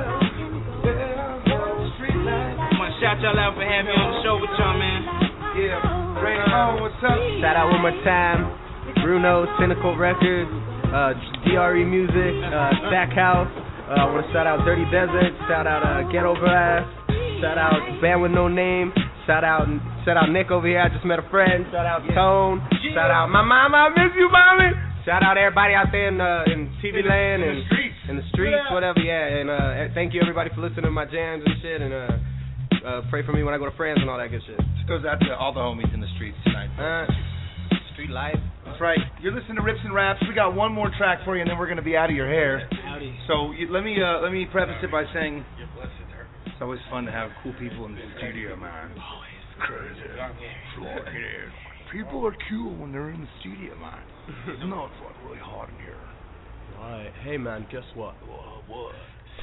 Street life. I'm gonna shout y'all out for having me on the show with y'all, man. Yeah, Rain on, what's up? Shout out one more time. Bruno, Cynical Records, uh, D R E Music, uh, Stackhouse. Uh, I want to shout out Dirty Desert. Shout out uh, Ghetto Blast. Shout out Band With No Name. Shout out shout out Nick over here. I just met a friend. Shout out Tone. Yeah. Shout out my mama. I miss you, mommy. Shout out everybody out there in uh, in T V in land the, and in the streets, in the streets, yeah. whatever. Yeah, and uh, thank you everybody for listening to my jams and shit. And uh, uh, pray for me when I go to France and all that good shit. This goes out to all the homies in the streets tonight. Uh, street life. That's right. You're listening to Rips and Raps. We got one more track for you, and then we're gonna be out of your hair. Howdy. So you, let me uh, let me preface it by saying. It's always fun to have cool people in the studio, man. Always crazy. People are cool when they're in the studio, man. Isn't that it's like really hot in here? Right. Hey, man, guess what? What? What?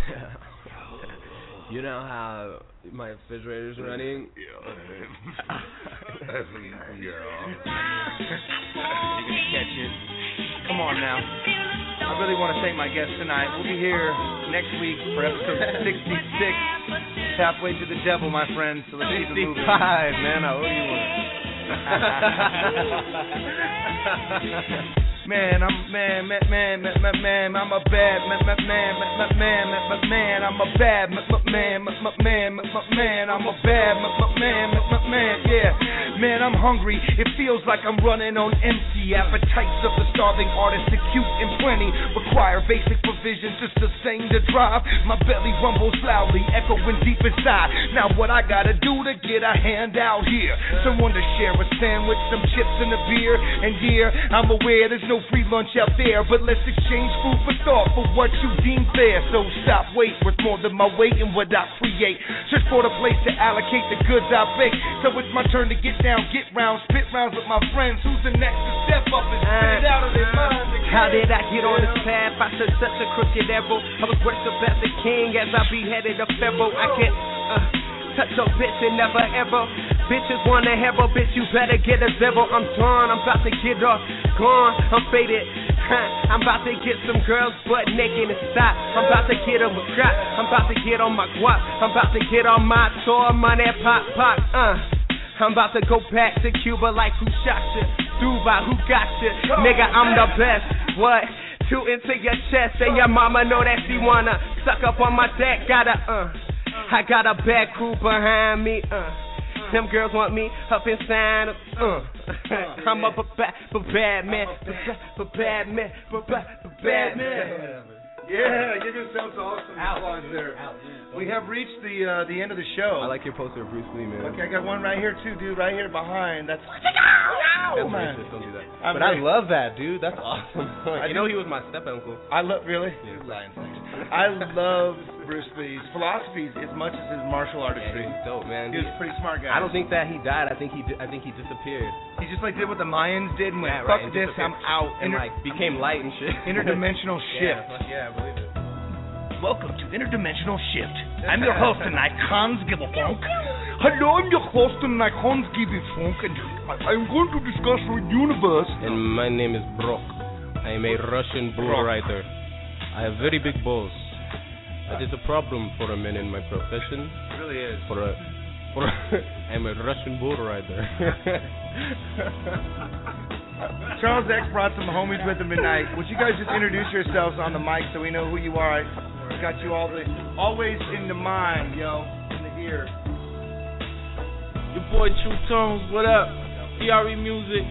You know how my refrigerator's running? Yeah. Yeah. You're gonna catch it. Come on now. I really want to thank my guests tonight. We'll be here next week for episode sixty-six. Halfway to the devil, my friends. So let's keep it moving. sixty-five, man. I owe you one. Man, I'm man, man, man, man, man, man, I'm a bad man, man, man, man, man, man, man, I'm a bad man, man, man, man, man, I'm a bad man, man, man, man, yeah. Yeah, man, I'm hungry. It feels like I'm running on empty. Appetites of the starving artist, acute and plenty. Require basic provisions to sustain the drive. My belly rumbles loudly, echoing deep inside. Now what I gotta do to get a hand out here? Someone to share a sandwich, some chips and a beer. And yeah, I'm aware there's no free lunch out there, but let's exchange food for thought for what you deem fair. So stop, wait, worth more than my weight and what I create. Search for the place to allocate the goods I bake. So it's my turn to get down, get round, spit rounds with my friends. Who's the next to step up and spit it out of their minds? How did I get on this path? I took such a crooked arrow. I was worshipped as a king as I beheaded a pharaoh. I can't uh, touch a bitch and never ever. Bitches want a hero, bitch, you better get a zero. I'm done, I'm about to get off, gone, I'm faded. I'm about to get some girls butt naked and stop. I'm about to get them a crop. I'm about to get on my guap. I'm about to get on my tour money, pop, pop, uh. I'm about to go back to Cuba like who shot you? Dubai, who got you? Nigga, I'm the best. What? Two into your chest and your mama know that she wanna suck up on my deck. Got a, uh. I got a bad crew behind me, uh. Them girls want me up inside of, uh. I'm up a bad, a bad man, a bad man, a bad man. Yeah, give yourselves awesome applause there. We have reached the uh, the end of the show. I like your poster of Bruce Lee, man. Okay, I got one right here too, dude. Right here behind. That's. That's man. racist. Don't do that. I'm but right. I love that, dude. That's awesome. I you know he was my step uncle. I love really. Yeah. Lion things. I love Bruce Lee's philosophies as much as his martial artistry. Yeah, he's dope, man. He was a pretty smart guy. I don't think that he died. I think he. Di- I think he disappeared. He just like did what the Mayans did and went, yeah, fuck right, this, I'm out. And Inter- like became light and shit. Interdimensional shift. Yeah, fuck yeah, I believe it. Welcome to Interdimensional Shift. I'm your host tonight, Hans Gibberfunk. Hello, I'm your host tonight, Hans Gibberfunk, and I'm going to discuss the universe. And my name is Brock. I am a Russian bull Brock. rider. I have very big balls. That is a problem for a man in my profession. It really is. For a, for a I'm a Russian bull rider. Charles X brought some homies with him tonight. Would you guys just introduce yourselves on the mic so we know who you are? I got you all the, always in the mind, yo, in the ear. Your boy True Tones, what up? P R E Music.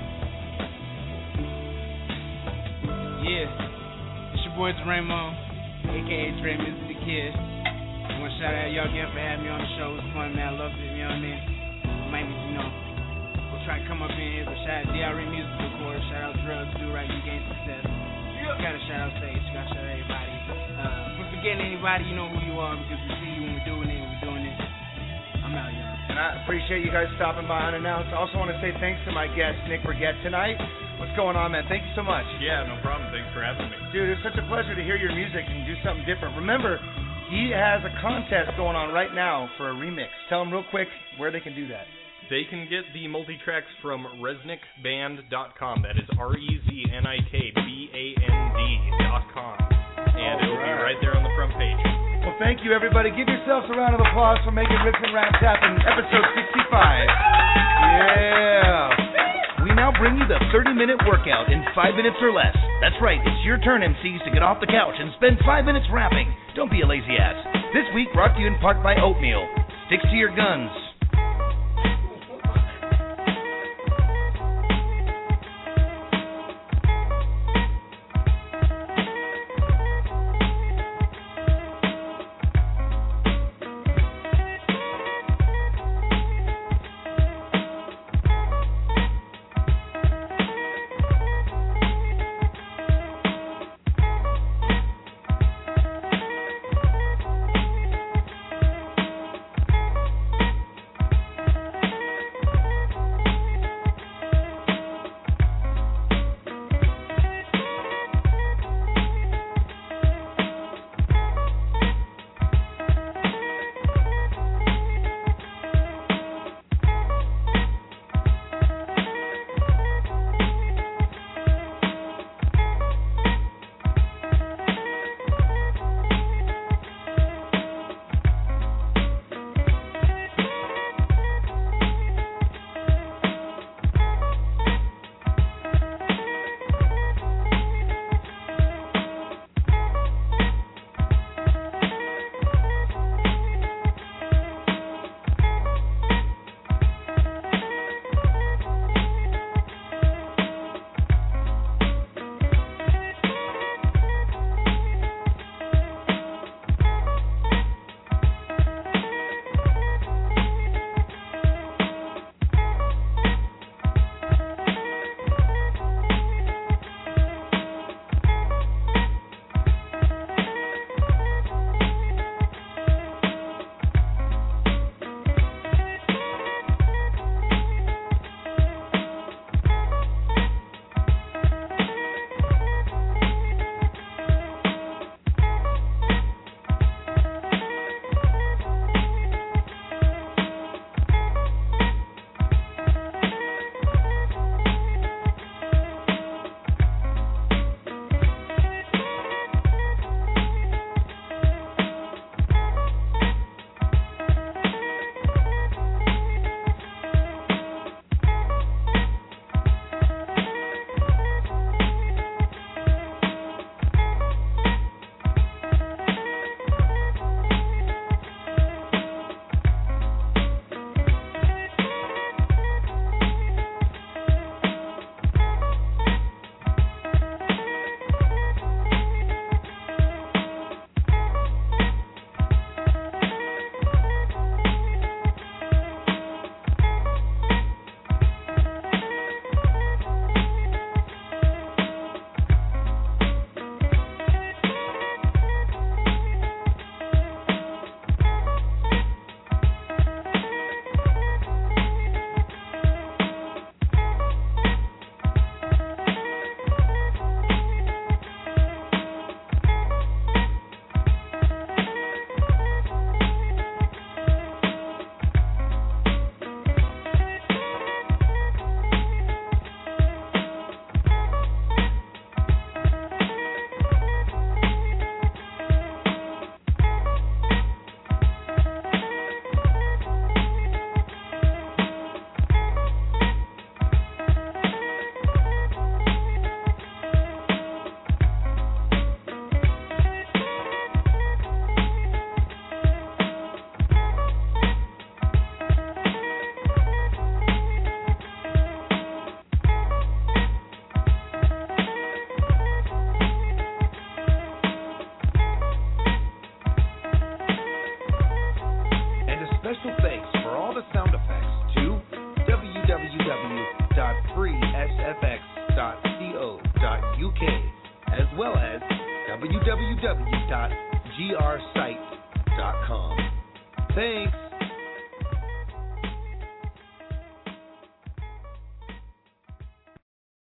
Yeah, it's your boy Draymond, aka Dre Music the Kid. I want to shout out y'all again for having me on the show. It was fun, man. I loved it, you know what I mean? Might be, you know, we'll try to come up in here, but shout out D R E Music, of course. Shout out Drugs, Do Right, You Gain Success. Gotta shout out Sage, gotta shout out everybody. Uh, if we're forgetting anybody, you know who you are because we see you when we're doing it, we're doing it. I'm out, y'all. And I appreciate you guys stopping by unannounced. I also want to say thanks to my guest, Nick Brigette, tonight. What's going on, man? Thank you so much. Yeah, no problem. Thanks for having me. Dude, it's such a pleasure to hear your music and do something different. Remember, he has a contest going on right now for a remix. Tell them real quick where they can do that. They can get the multi-tracks from resnick band dot com. That is R E Z N I K B A N D dot com. And All it'll right. be right there on the front page. Well, thank you, everybody. Give yourselves a round of applause for making Rips and Raps happen, episode sixty-five. Yeah. We now bring you the thirty-minute workout in five minutes or less. That's right. It's your turn, M Cs, to get off the couch and spend five minutes rapping. Don't be a lazy ass. This week brought to you in part by Oatmeal. Sticks to your guns. well as w w w dot g r site dot com. Thanks.